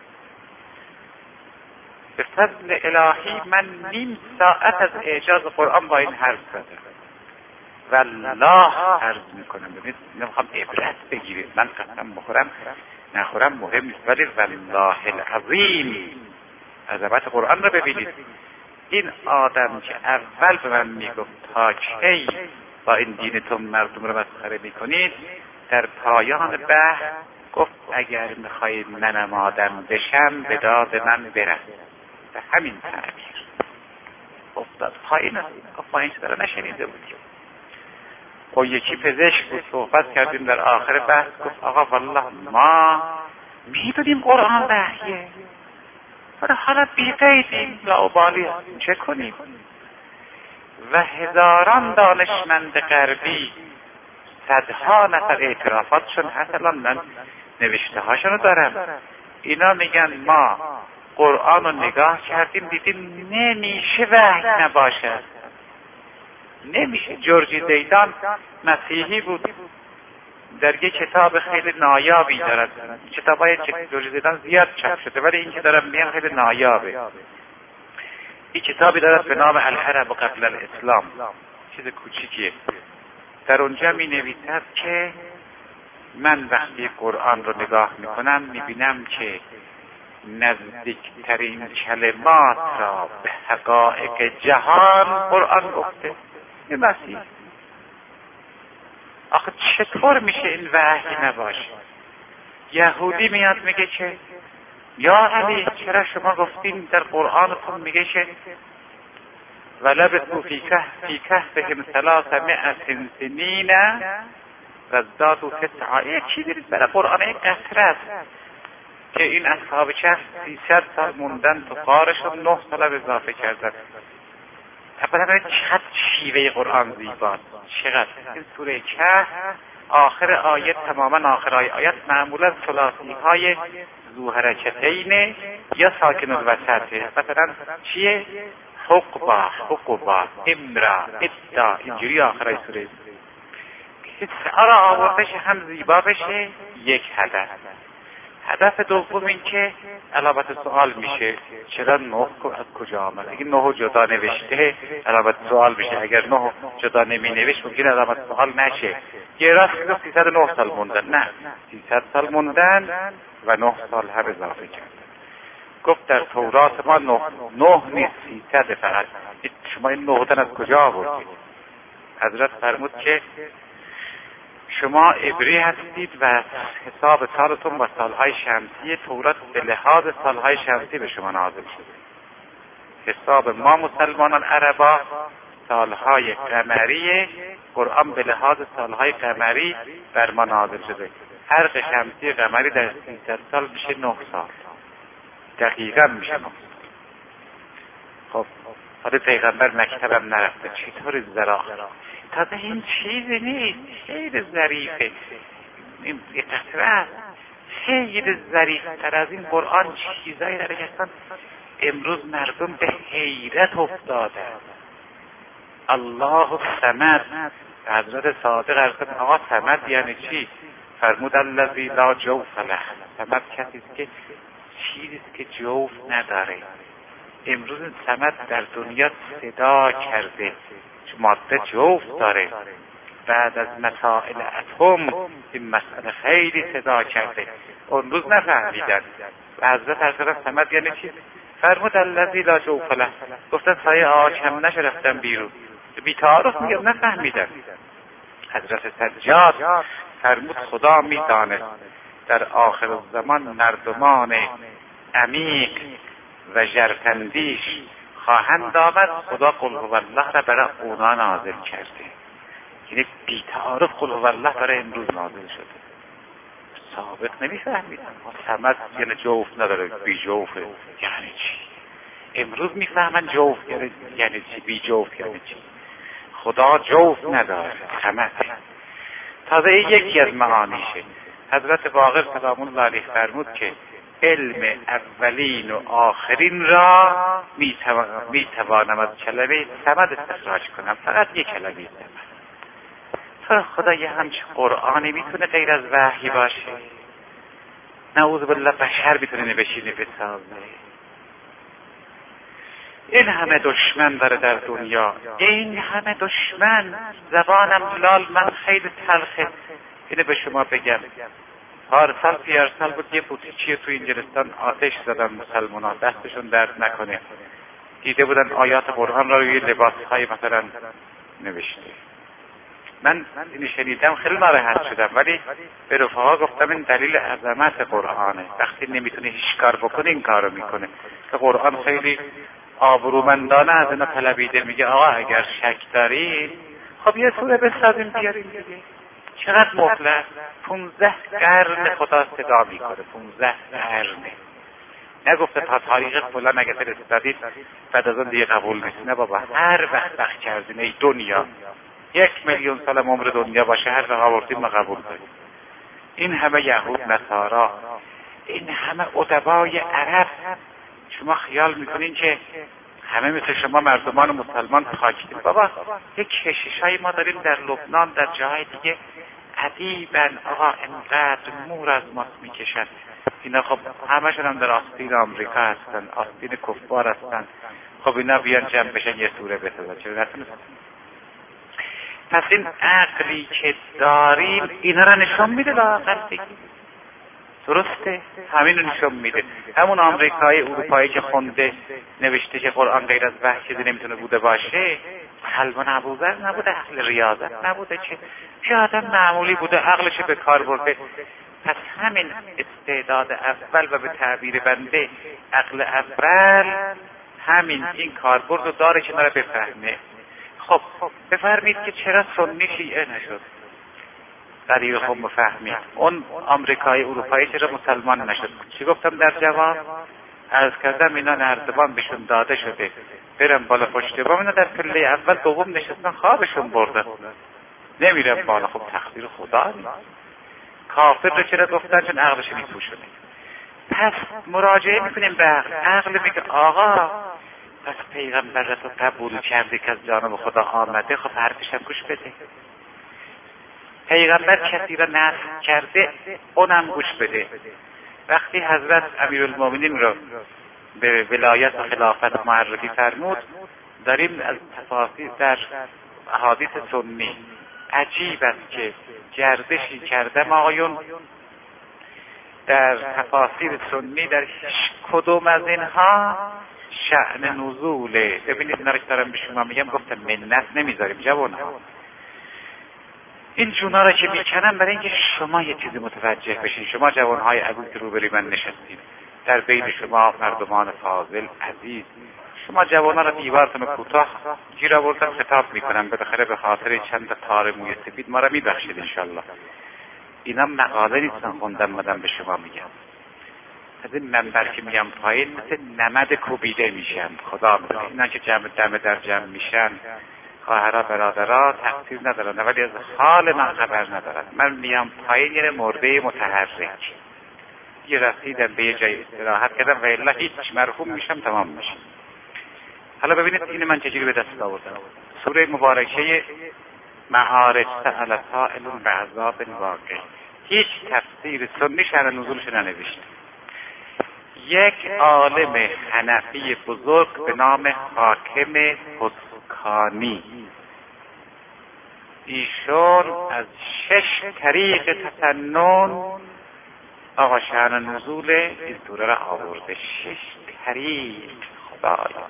به فضل الهی من نیم ساعت از اعجاز قرآن با این حرف زدم. والله عرض میکنم ببینید نمیخوام عبرت بگیرید، من قسم بخورم نخورم مهم نیست، ولی والله العظیم عظمت قرآن رو ببینید. این آدم که اول به من میگفت تا کی با این دینتون مردم رو مسخره میکنید، در پایان بحث گفت اگر میخواید منم آدم بشم به داد من برس. به همین تعبیر افتاد پایین. گفت پایین چرا نشنیده بودیم. و یکی پزشک بود، صحبت کردیم در آخر بحث، گفت آقا والله ما میدونیم قرآن وحیه ولی حالا بی‌قیدیم، لاابالی چه کنیم؟ و هزاران دانشمند غربی، صدها نفر اعترافاتشون هست، الان من نوشته هاشون رو دارم، اینا میگن ما قرآن رو نگاه کردیم دیدیم نمیشه وحی نباشد، نمیشه. جورجی دیدان مسیحی بود، در یک کتاب خیلی نایابی دارد، کتابای جورجی دیدان زیاد چاپ شده ولی این که دارم میگم خیلی نایابه. این کتابی دارد به نام العرب قبل الاسلام، چیز کوچیکیه. در اونجا می نویسد که من وقتی قرآن رو نگاه میکنم میبینم که نزدیکترین کلمات را به حقایق جهان قرآن گفته. این مسیح آخه چطور میشه این وحی نباشه؟ یهودی میاد میگه که یا علی چرا شما گفتین در قرآنتون میگه که ولبثوا فی کهفهم ثلاثمائة سنین و ازدادوا تسعا. این چی دارید برای قرآن؟ این قطره است که این اصحاب کهف سیصد سال موندن تو غارشون، نه سال اضافه کردن. اولا چقدر شیوه قرآن زیباست، چقدر این سوره کهف آخر آیه تماما آخر آیه آیات معمولا ثلاثی های ذو حرکتین یا ساکن الوسطه. مثلا چیه؟ حقبا، حقبا، امرا، ادا، اینجوری آخرای سوره که سعرا آوردش هم زیبا بشه. یک هدف. هدف دوم این که علامت سوال میشه چرا نه از کجا آمد؟ اگه نه جدا نوشته علامت سوال میشه، اگر نه جدا نمی نوشت ممکن علامت سوال نشه. یه راست که سیصد و نه سال موندن، نه سیصد سال موندن و نه سال هم اضافه کردن. گفت در تورات ما نه, نه نیست سیصد فقط. شما این نه دن از کجا آوردید؟ حضرت فرمود که شما عبری هستید و حساب سالتون با سالهای شمسی تورات به لحاظ سالهای شمسی به شما نازل شده. حساب ما مسلمانان عربا سالهای قمری، قرآن به لحاظ سالهای قمری بر ما نازل شده. فرق شمسی قمری در سیصد سال میشه نه سال، دقیقا میشه نه سال. خب حالا پیغمبر مکتبم نرفته، چطور زراعت؟ تازه این چیزی نیست، خیلی ظریفه، این قطره است، خیلی ظریفتر از این قرآن چیزایی داره که اصلا امروز مردم به حیرت افتاده. الله الصمد. حضرت صادق عرض کردن آقا صمد یعنی چی؟ فرمود الذی لا جوف له. صمد کسی است که چیزی است که جوف نداره. امروز صمد در دنیا صدا کرده، ماده جوف داره. بعد از مسائل اتم این مسئله خیلی صدا کرده، اون روز نفهمیدن. و حضرت حضرت صمد یعنی چی؟ فرمود الذی لا جوف له. گفتن سایه آچم نشه رفتن بیرون، بی تعارف میگم نفهمیدن. حضرت سجاد فرمود خدا میداند در آخر الزمان مردمان عمیق و ژرفندیش خواهند آمد، خدا قل هو الله را برای اونا نازل کرده. یعنی بی تعارف قل هو الله برای امروز نازل شده. سابق نمیفهمیدن. صمد یعنی جوف نداره، بی جوفه یعنی چی؟ امروز میفهمن جوف یعنی چی، بی جوف یعنی چی. خدا جوف نداره، صمد. تازه یکی از معانیشه. حضرت باقر سلام الله علیه فرمود که علم اولین و آخرین را میتوانم از کلمه صمد استخراج کنم، فقط یک کلمه صمد. تو خدا یه همچه قرآنی میتونه غیر از وحی باشه؟ نعوذ بالله بشر میتونه بشینه بسازه؟ این همه دشمن داره در دنیا، این همه دشمن. زبانم لال من خیلی تلخه اینه به شما بگم. پارسال پیارسال بود یه بوتیچی تو انگلستان آتش زدن مسلمان ها، دستشون درد نکنه. دیده بودن آیات قرآن را روی لباس های مثلا نوشته. من اینو شنیدم خیلی ناراحت شدم، ولی به رفقا گفتم این دلیل عظمت قرآنه. وقتی نمیتونه هیچ کار بکنه این کارو میکنه که قرآن خیلی آبرومندانه از اینا طلبیده. میگه آقا اگر شک دارید خب یه سوره بسازیم بیاریم دیگه. چقدر مهلت؟ پونزده قرن خدا صدا میکنه، پونزده قرنه. نگفته تا تاریخ فلان اگه فرستادید بعد از اون دیگه قبول نیست. نه بابا، هر وقت وقت کردین ای دنیا، یک میلیون سال عمر دنیا باشه هر وقت آوردیم ما قبول داریم. این همه یهود نصارا، این همه ادبای عرب، شما خیال میکنین که همه مثل شما مردمان مسلمان خاکیدیم؟ بابا یک کشیشای ما داریم در لبنان، در جاهای دیگه عجیباً آقا انقدر مور از ماست میکشن. اینا خب همشون هم در آستین آمریکا هستن، آستین کفار هستن. خب اینا بیان جمع بشن یه سوره بسازن، چرا نتونستن؟ پس این عقلی که داریم اینا را نشون میده لااقل دیگه. درسته؟ همین رو نشون میده. همون آمریکایی اروپایی که خونده نوشته که قرآن غیر از وحی چیزی نمیتونه بوده باشه، حلوان ابوذر نبوده، اهل ریاضت نبوده، چه چه آدم معمولی بوده، عقلش به کار برده. پس همین استعداد اول و به تعبیر بنده عقل اول، همین این کاربرد رو داره که نره بفهمه. خب بفرمید که چرا سنی شیعه نشد؟ دلیل خب مفهمید. اون آمریکایی اروپایی چرا مسلمان نشد؟ چی گفتم در جواب؟ عرض کردم اینا نردبان بهشون داده شده برم بالا پشت بام، اینا در پله اول دوم نشستن خوابشون برده، نمیرم بالا. خب تقدیر خدا نیست. کافر رو چرا گفتن؟ چون عقلش میپوشونه. پس مراجعه میکنیم به عقل. عقل میگه آقا پس پیغمبر رو قبول کرده که از جانب خدا آمده، خب حرفش هم گوش بده. پیغمبر کسی را نصب کرده، اونم گوش بده. وقتی حضرت امیرالمومنین رو به ولایت و خلافت معرفی فرمود، داریم از تفاصیل در احادیث سنی عجیب است که گردشی کردم آقایون در تفاصیل سنی، در هیچ کدوم از اینها شأن نزوله. ببینید اینا رو دارم به شما میگم، گفتم منت نمیذاریم جوانها. این جونا را که میکنم برای اینکه شما یه چیزی متوجه بشین. شما جوانهای عزیز که روبروی من نشستید، در بین شما مردمان فاضل عزیز، شما جوانا را دیوارتون کوتاه گیر آوردم خطاب میکنم، بالاخره به خاطر چند تار موی سفید ما را میبخشید انشالله. اینا مقاله نیستن خوندم مدام به شما میگم. از این منبر که میگم پایین مثل نمد کوبیده میشن. خدا میدونه اینا که جمع دم در جمع میشن، خواهرها برادرها تقصیر ندارن، ولی از حال من خبر ندارن. من میام پایین یه مرده متحرک، یه رسیدم به یه جای استراحت کردم و الا هیچ مرحوم میشم تمام میشم. حالا ببینید این من چجوری به دست آوردم. سوره مبارکه معارج سأل سائل بعذاب واقع، هیچ تفسیر سنی شرح نزولش ننوشته. یک عالم حنفی بزرگ به نام حاکم حسکانی، ایشون از شش طریق تسنن آقا شأن نزول این سوره را آورده. شش طریق. خدایا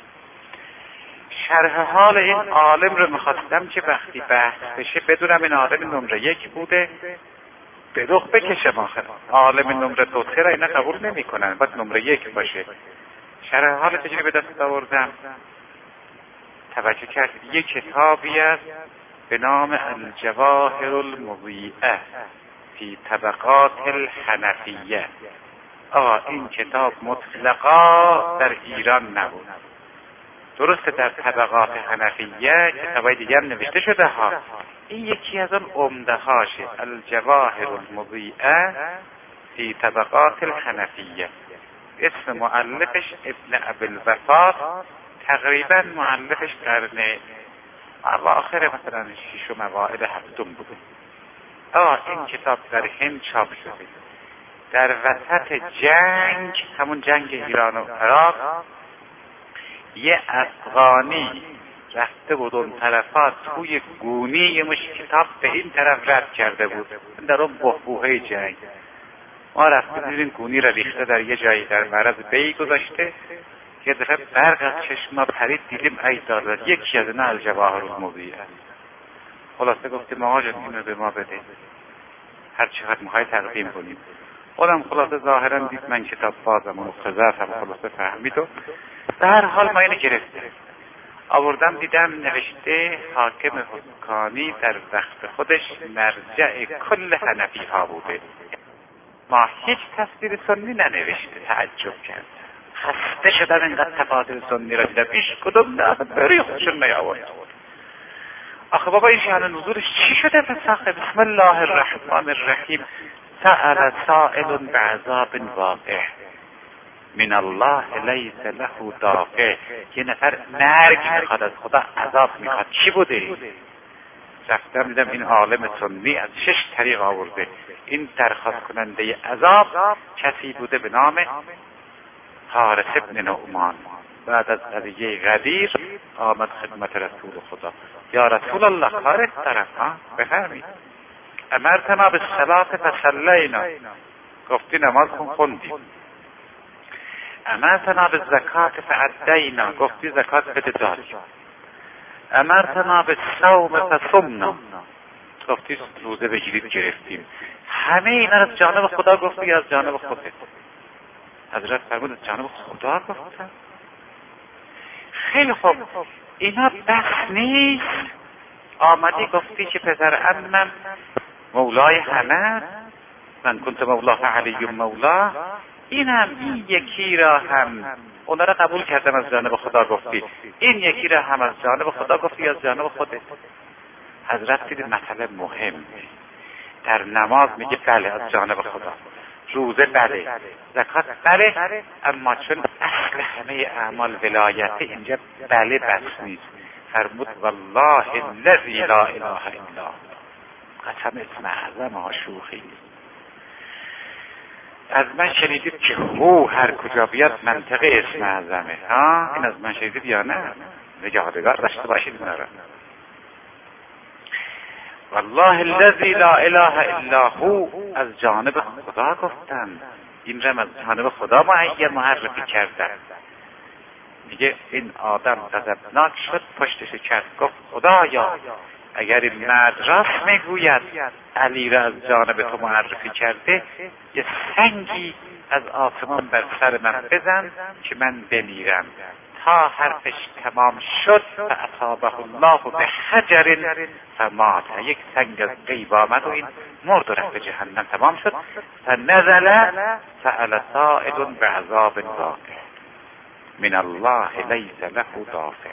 شرح حال این عالم رو میخواستم که وقتی بحث بشه بدونم این عالم نمره یک بوده، به رخ بکشم. آخر عالم نمره دو سه را اینا قبول نمی کنن، باید نمره یک باشه. شرح حال چجوری به دست آوردم؟ توجه کرد یک کتابی است به نام الجواهر المضیئه فی طبقات الحنفیه. آقا این کتاب مطلقا در ایران نبود، درسته در طبقات حنفیه کتابای دیگر نوشته شده ها، این یکی از اون عمده هاشه، الجواهر المضیئه فی طبقات الحنفیه. اسم مؤلفش ابن ابوالوفات، تقریبا مؤلفش قرن اواخر مثلا ششم اوائل هفتم بوده. آه این کتاب در هند چاپ شده در وسط جنگ، همون جنگ ایران و عراق. یه افغانی رفته بود اون طرفا توی گونی یه مش کتاب به این طرف رد کرده بود در اون بحبوحه جنگ. ما رفته دیدیم گونی را ریخته در یه جایی در معرض بی گذاشته، یه دفعه برق از چشم ما پرید، دیدیم ای دارد یکی از اینا الجواهر المضیئه است. خلاصه گفتیم آقا جان اینو به ما بده، هر چقدر میخوای تقدیم کنیم. خودم خلاصه ظاهرا دید من کتاب بازم و خزرت هم خلاصه فهمید و به هر حال ما اینو گرفتیم. آوردم دیدم نوشته حاکم حکانی در وقت خودش مرجع کل حنفی ها بوده. ما هیچ تفسیر سنی ننوشته. تعجب کرد، خسته شدم اینقدر تفاسیر سنی را دیدم، هیچ کدوم نه بری خودشون نیاورد. آخه بابا این شأن نزولش چی شده فساخه؟ بسم الله الرحمن الرحیم. سأل سائل بعذاب واقع من الله لیس له دافع. یه نفر مرگ میخواد از خدا، عذاب میخواد. چی بوده؟ رفتم دیدم این عالم سنی از شش طریق آورده. این درخواست کننده عذاب کسی بوده به نام حارث ابن نعمان. بعد از قضیه غدیر آمد خدمت رسول خدا. یا رسول الله حارث طرف ها بفرمید. امرتنا بالصلاة فصلینا، گفتی نماز کن خوندیم. امرتنا بالزکات فادینا، گفتی زکات بده دادیم. امرتنا بالصوم فصمنا، گفتی روزه بگیرید گرفتیم. همه اینا از جانب خدا گفتی یا از جانب خودت؟ حضرت فرمود از جانب خدا گفتم. خیلی خوب، اینا بس نیست. آمدی گفتی که پسر عمم مولای همه، من کنت مولا فعلی مولا، این هم این یکی را هم اونا را قبول کردم از جانب خدا گفتی، این یکی را هم از جانب خدا گفتی از جانب خودت. حضرت دید مسئله مهمه. در نماز میگه بله از جانب خدا، روزه بله، زکات بله، اما چون اصل همه اعمال ولایت اینجا بله بس نیست. فرمود والله الذی لا اله الا هو، قسم اسم اعظم آشوخی. از من شنیدید که هو هر کجا بیاد منطقه اسم اعظمه. ها این از من شنیدید یا نه؟ نگهدار داشته باشید اینا را. والله الذی لا اله الا هو، از جانب خدا گفتم، این رم از جانب خدا معین معرفی کردم. میگه این آدم غضبناک شد، پشتش کرد، گفت خدایا اگر این مرد راست میگوید علی را از جانب تو معرفی کرده، یه سنگی از آسمان بر سر من بزن که من بمیرم. تا حرفش تمام شد فاصابه الله به حجر فمات، یک سنگ از غیب آمد و این مرد و رفت به جهنم. تمام شد. فنزل سأل سائل بعذاب واقع من الله لیس له دافع.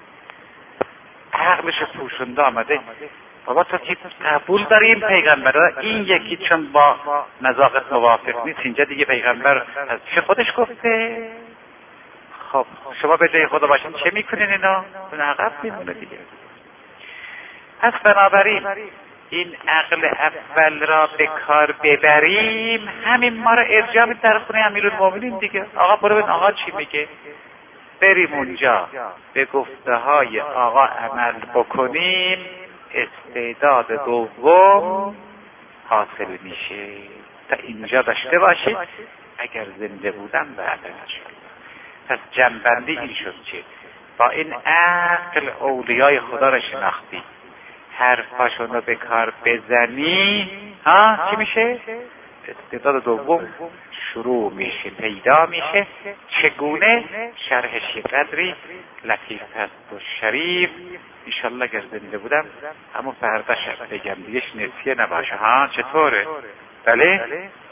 عقلش پوشونده آمده. بابا تو که قبول داری این پیغمبر، این یکی چون با نزاقت موافق نیست، اینجا دیگه پیغمبر از چه خودش گفته؟ خب شما به جای خدا باشین چه میکنین اینا؟ اون عقب میمونه دیگه. پس بنابراین این عقل اول را به کار ببریم، همین ما را ارجاع در خونه امیرالمومنین دیگه. آقا برو ببین آقا چی میگه، بریم اونجا به گفته های آقا عمل بکنیم، استعداد دوم حاصل میشه. تا اینجا داشته باشید، اگر زنده بودم بعد نشد. پس جنبندی این شد که با این عقل اولیای خدا را شناختی، حرفاشون رو به کار بزنی، ها چی میشه؟ استعداد دوم شروع میشه، پیدا میشه. چگونه؟ شرحش قدری لطیف هست و شریف. انشالله اگر زنده بودم همون فردا شب بگم دیگهش نسیه نباشه. ها چطوره؟ بله؟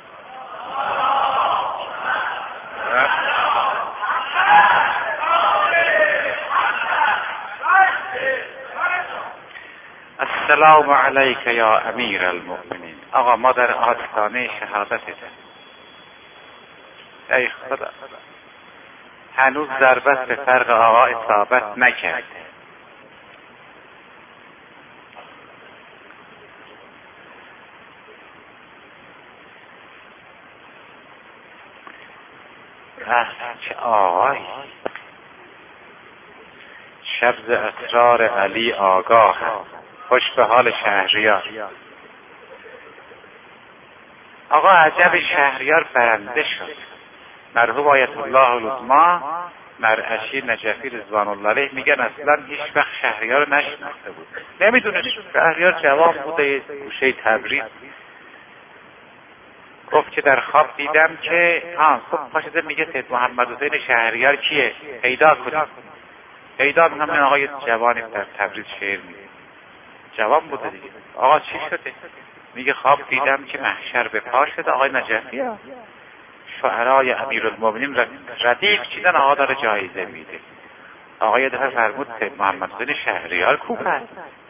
السلام علیک یا امیر المؤمنین. آقا ما در آستانه شهادت هستیم. ای خدا، هنوز ضربت به فرق آقا اصابت نکرده. چه آقای شبز اسرار علی آگاه، خوش به حال شهریار. آقا عجب شهریار برنده شد. مرحوم آیت الله العظما مرعشی نجفی رضوان الله علیه میگن اصلا هیچ وقت شهریار رو نشناخته بود، نمیدونه شهریار جوان بوده، گوشه تبریز. گفت که در خواب دیدم که ها صبح پاشده میگه سید محمد حسین شهریار کیه، پیدا کنید. پیدا همین آقای جوانی در تبریز شعر میگه، جوان بوده دیگه. آقا چی شده؟ میگه خواب دیدم که محشر به پا شده، آقای نجفی شعرای امیرالمومنین ردیف چیدن، آقا داره جایزه میده. آقا یه دفعه فرمود سید محمد حسین شهریار کوپ هست.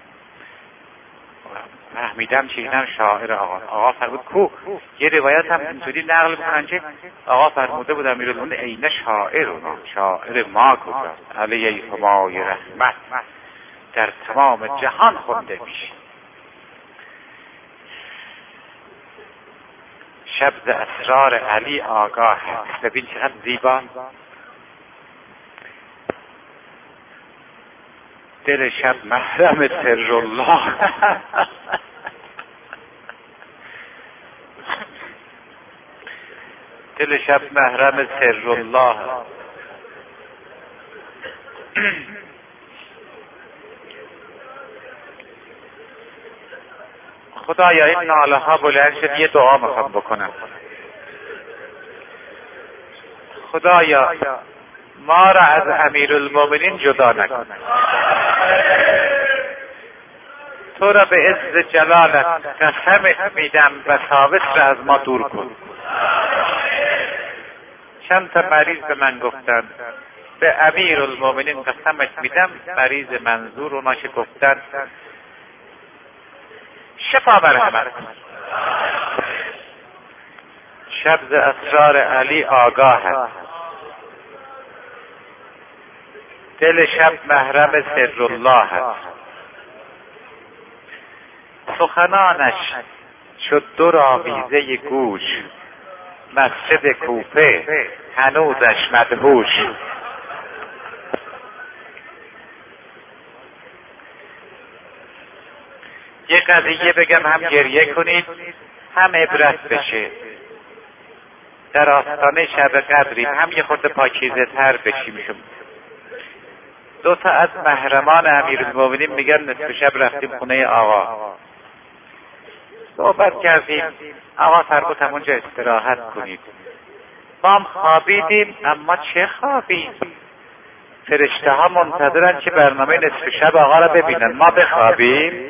فهمیدم چیدم شاعر آقا. آقا فرمود کو. یه روایت هم اینجوری نقل میکنن که آقا فرموده بود امیرالمومنین عین شاعر اونا، شاعر ما کجاست، علیه همای رحمت در تمام جهان خونده میشه. شب ز اسرار علی آگاه است. ببین چقدر زیبا. دل شب محرم سر الله. دل شب محرم سر الله. خدایا این ناله ها بلند شد، یه دعا میخوام بکنم. خدایا ما را از امیرالمومنین جدا نکن، تو را به عز جلالت قسمت میدم وساوس را از ما دور کن. چند تا مریض به من گفتن به امیرالمومنین قسمت میدم، مریض منظور اونا که گفتن شفا مرحمت. شب ز اسرار علی آگاه است. دل شب محرم سر الله است. سخنانش شد دو آویزه گوش، مسجد کوفه هنوزش مدهوش. یه قضیه بگم هم گریه کنید هم عبرت بشه. در آستانه شب قدریم، هم یه خورده پاکیزه تر بشیم. دو تا از محرمان امیرالمومنین میگن نصف شب رفتیم خونه آقا، صحبت کردیم، آقا فرمود همونجا استراحت کنید. ما هم خوابیدیم، اما چه خوابیم؟ فرشته ها منتظرن که برنامه نصف شب آقا را ببینن، ما بخوابیم؟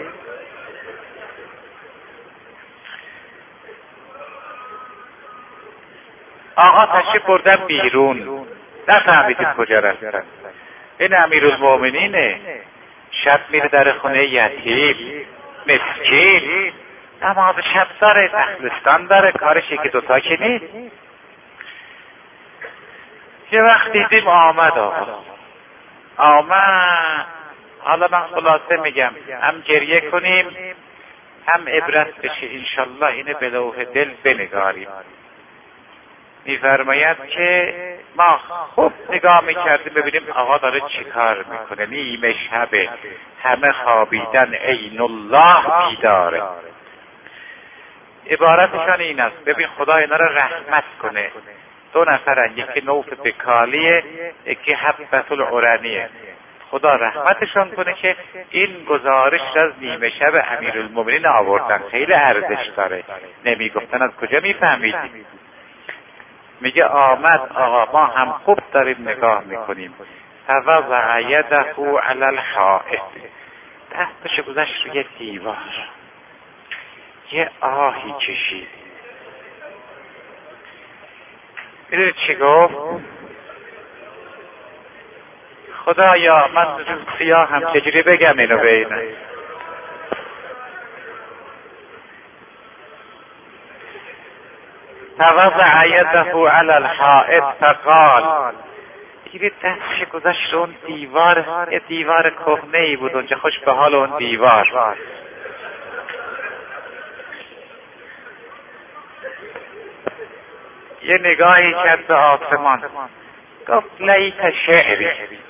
آقا تشریف بردن بیرون، نفهمیدید کجا رفتن. این امیرالمومنینه، شب میره در خونه یتیم مسکین، نماز شب داره، تخلصدان داره، کارش یکی دوتا که نیست. یه وقت دیدیم آمد آقا آمد. حالا من خلاصه میگم، هم گریه کنیم هم عبرت بشه انشالله، اینه به لوح دل بنگاریم. میفرماید که ما خوب نگاه میکردیم ببینیم آقا داره چی کار میکنه. نیمه شبه، همه خوابیدن، عین الله بیداره. عبارتشان این است، ببین خدا اینا را رحمت کنه. دو نفرن، یکی نوف بکالیه، یکی حبت العرنیه. خدا رحمتشان کنه که این گزارش را از نیمه شب امیرالمومنین آوردن. خیلی ارزش داره. نمیگفتن از کجا میفهمیدیم؟ میگه آمد آقا، ما هم خوب داریم نگاه میکنیم. فوضع یده علی الحائط، دستش گذاشت روی دیوار، یه آهی کشید. میدونید چی گفت؟ خدایا من سیاه هم چجوری بگم اینو به اینا؟ فوضع یده علی الحائط فقال، گیرید دستش گذاشت اون دیوار، یه دیوار کهنه‌ای بود اونجا، خوش به حال اون دیوار. یه نگاهی کرد به آسمان، گفت لیت شعری،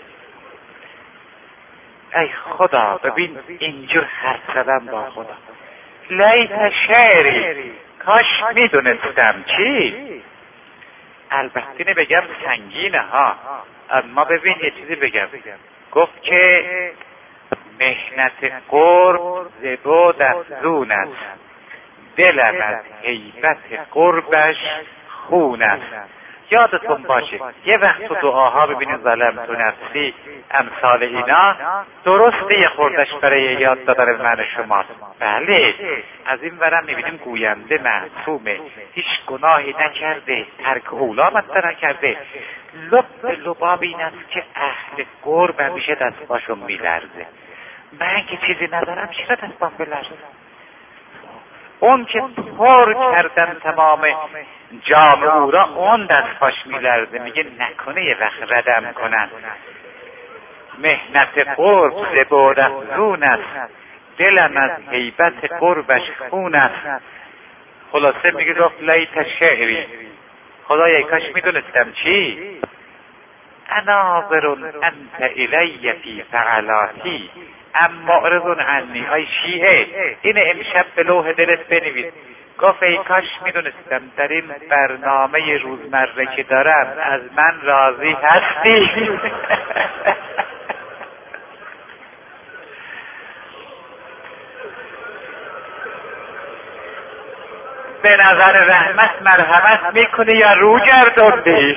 ای خدا ببین اینجور حرف زدم با خدا. لیت شعری، کاش میدونستم. چی؟ البته بگم سنگینه ها، اما ببین یه چیزی بگم. گفت که محنت قرب زباد افزون است، دلم از هیبت قربش خون است. یادتون باشه یه وقت تو دعاها ببینید ظلم تو نفسی امثال اینا درسته، یه خوردش برای یاد دادن من شماست. بله از این ورم میبینیم گوینده معصومه، هیچ گناهی نکرده، ترک اولا مطلع نکرده. لب لباب این است که اهل قرب همیشه دستباشون میلرزه. من که چیزی ندارم چرا دستبام بلرزه؟ اون که پر کردن تمام جام او را اون دستپاش میلرزه. میگه نکنه یه وقت ردم کنن. محنت قرب زباد افزون است، دلم از هیبت قربش خون است. خلاصه میگه گفت لیت شعری، خدایا کاش میدونستم چی؟ اناظر انت الی فی فعلاتی اما معرض عنی. ای شیعه این امشب به لوح دلت بنویس. گفت ای کاش میدونستم در این برنامه روزمره که دارم از من راضی هستی. به نظر رحمت مرحمت میکنی یا رو گردوندی؟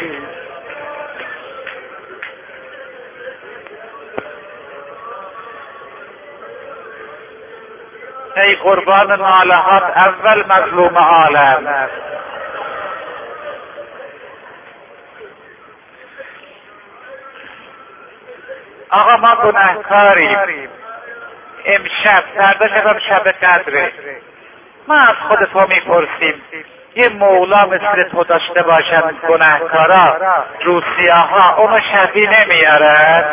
ای قربان نالهات اول مظلوم عالم. آقا ما گناهکاریم. امشب فردا شبم شب قدره. ما از خود تو میپرسیم یه مولا مثل تو داشته باشن گناهکارا روسیاها اونو شبی نمیارن؟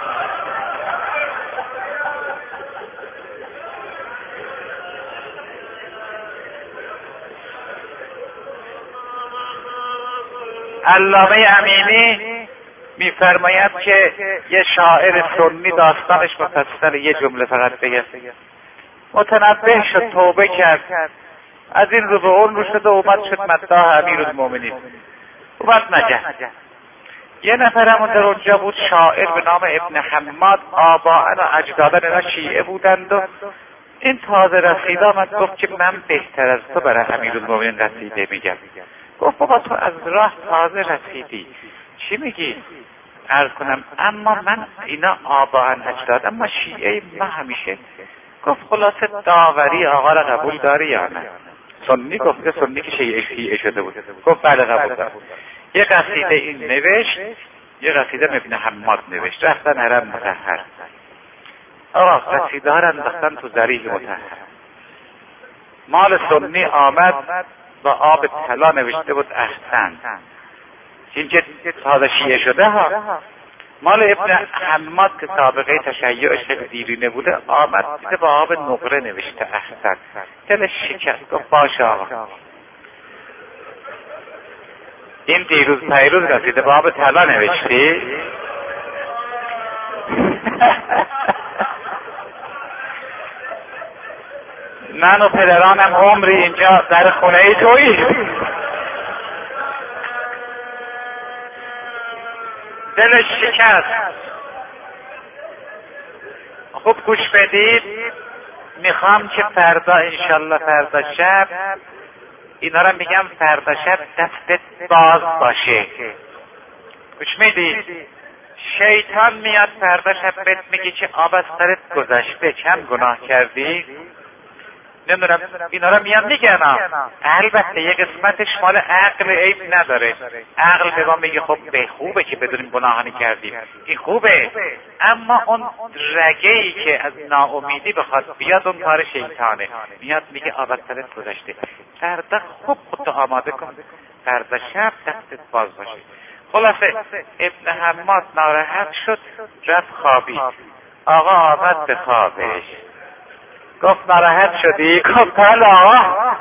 علامه امینی میفرماید که یه شاعر سنی داستانش مفصل، یه جمله فقط بگه. متنبه شد، توبه کرد، از این رو به اون رو شد و اومد شد مداح امیرالمومنین، اومد نجف. یه نفرم در اونجا بود شاعر به نام ابن حماد، آباءن و اجدادن اینا شیعه بودند و این تازه رسیده آمد گفت که من بهتر از تو برای امیرالمومنین رسیده میگم. گفت بابا تو از راه تازه رسیدی چی میگی؟ عرض کنم اما من اینا آباءن اجداد اما شیعه ما همیشه. گفت خلاصه داوری آقا را قبول داری یا نه؟ سنی گفته سنی که شیعه شیعه شده بود. گفت بله قبول دارم. یه قصیده این نوشت، یه قصیده ابن حماد نوشت، رفتن حرم مطهر. آقا قصیده ها را انداختن تو ذریح مطهر. مال سنی آمد با آب طلا نوشته بود احسن، این که تازه شیعه شده ها. مال ابن حماد که سابقه تشیعش دیرینه بوده آمد با آب نقره نوشته احسن. دلش شکست، گفت باشه آقا این دیروز پیروز رسیده با آب طلا نوشتی؟ من و پدرانم عمری اینجا در خونه ای تویی. دلش شکست. خوب گوش بدید، میخوام که فردا انشالله فردا شب اینا را میگم فردا شب دستت باز باشه. گوش میدید؟ شیطان میاد فردا شب بهت میگه که آب از سرت گذشته، کم گناه کردی. نمیدونم اینا را میان میگن. البته یه قسمتش مال عقل عیب نداره. عقل به ما میگه خب به خوبه که بدونیم گناهانی کردیم، این خوبه. اما اون رگه‌ای که از ناامیدی بخواد بیاد اون کار شیطانه. میاد میگه آب از سرت گذشته. فردا خوب خودتو آماده کن، فردا شب دستت باز باشه. خلاصه ابن حماد ناراحت شد، رفت خوابید. آقا آمد به خوابش، گفت ناراحت شدی؟ گفت بله آقا.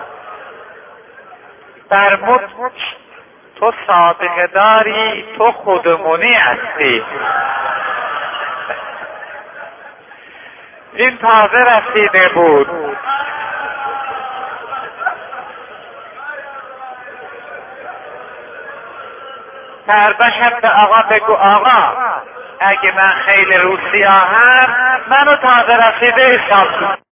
فرمود تو صادقه داری، تو خودمونی هستی. این تازه رسیده بود. فردا شب به آقا بگو آقا اگه من خیلی روسیاهم منو تازه رسیده حساب کن.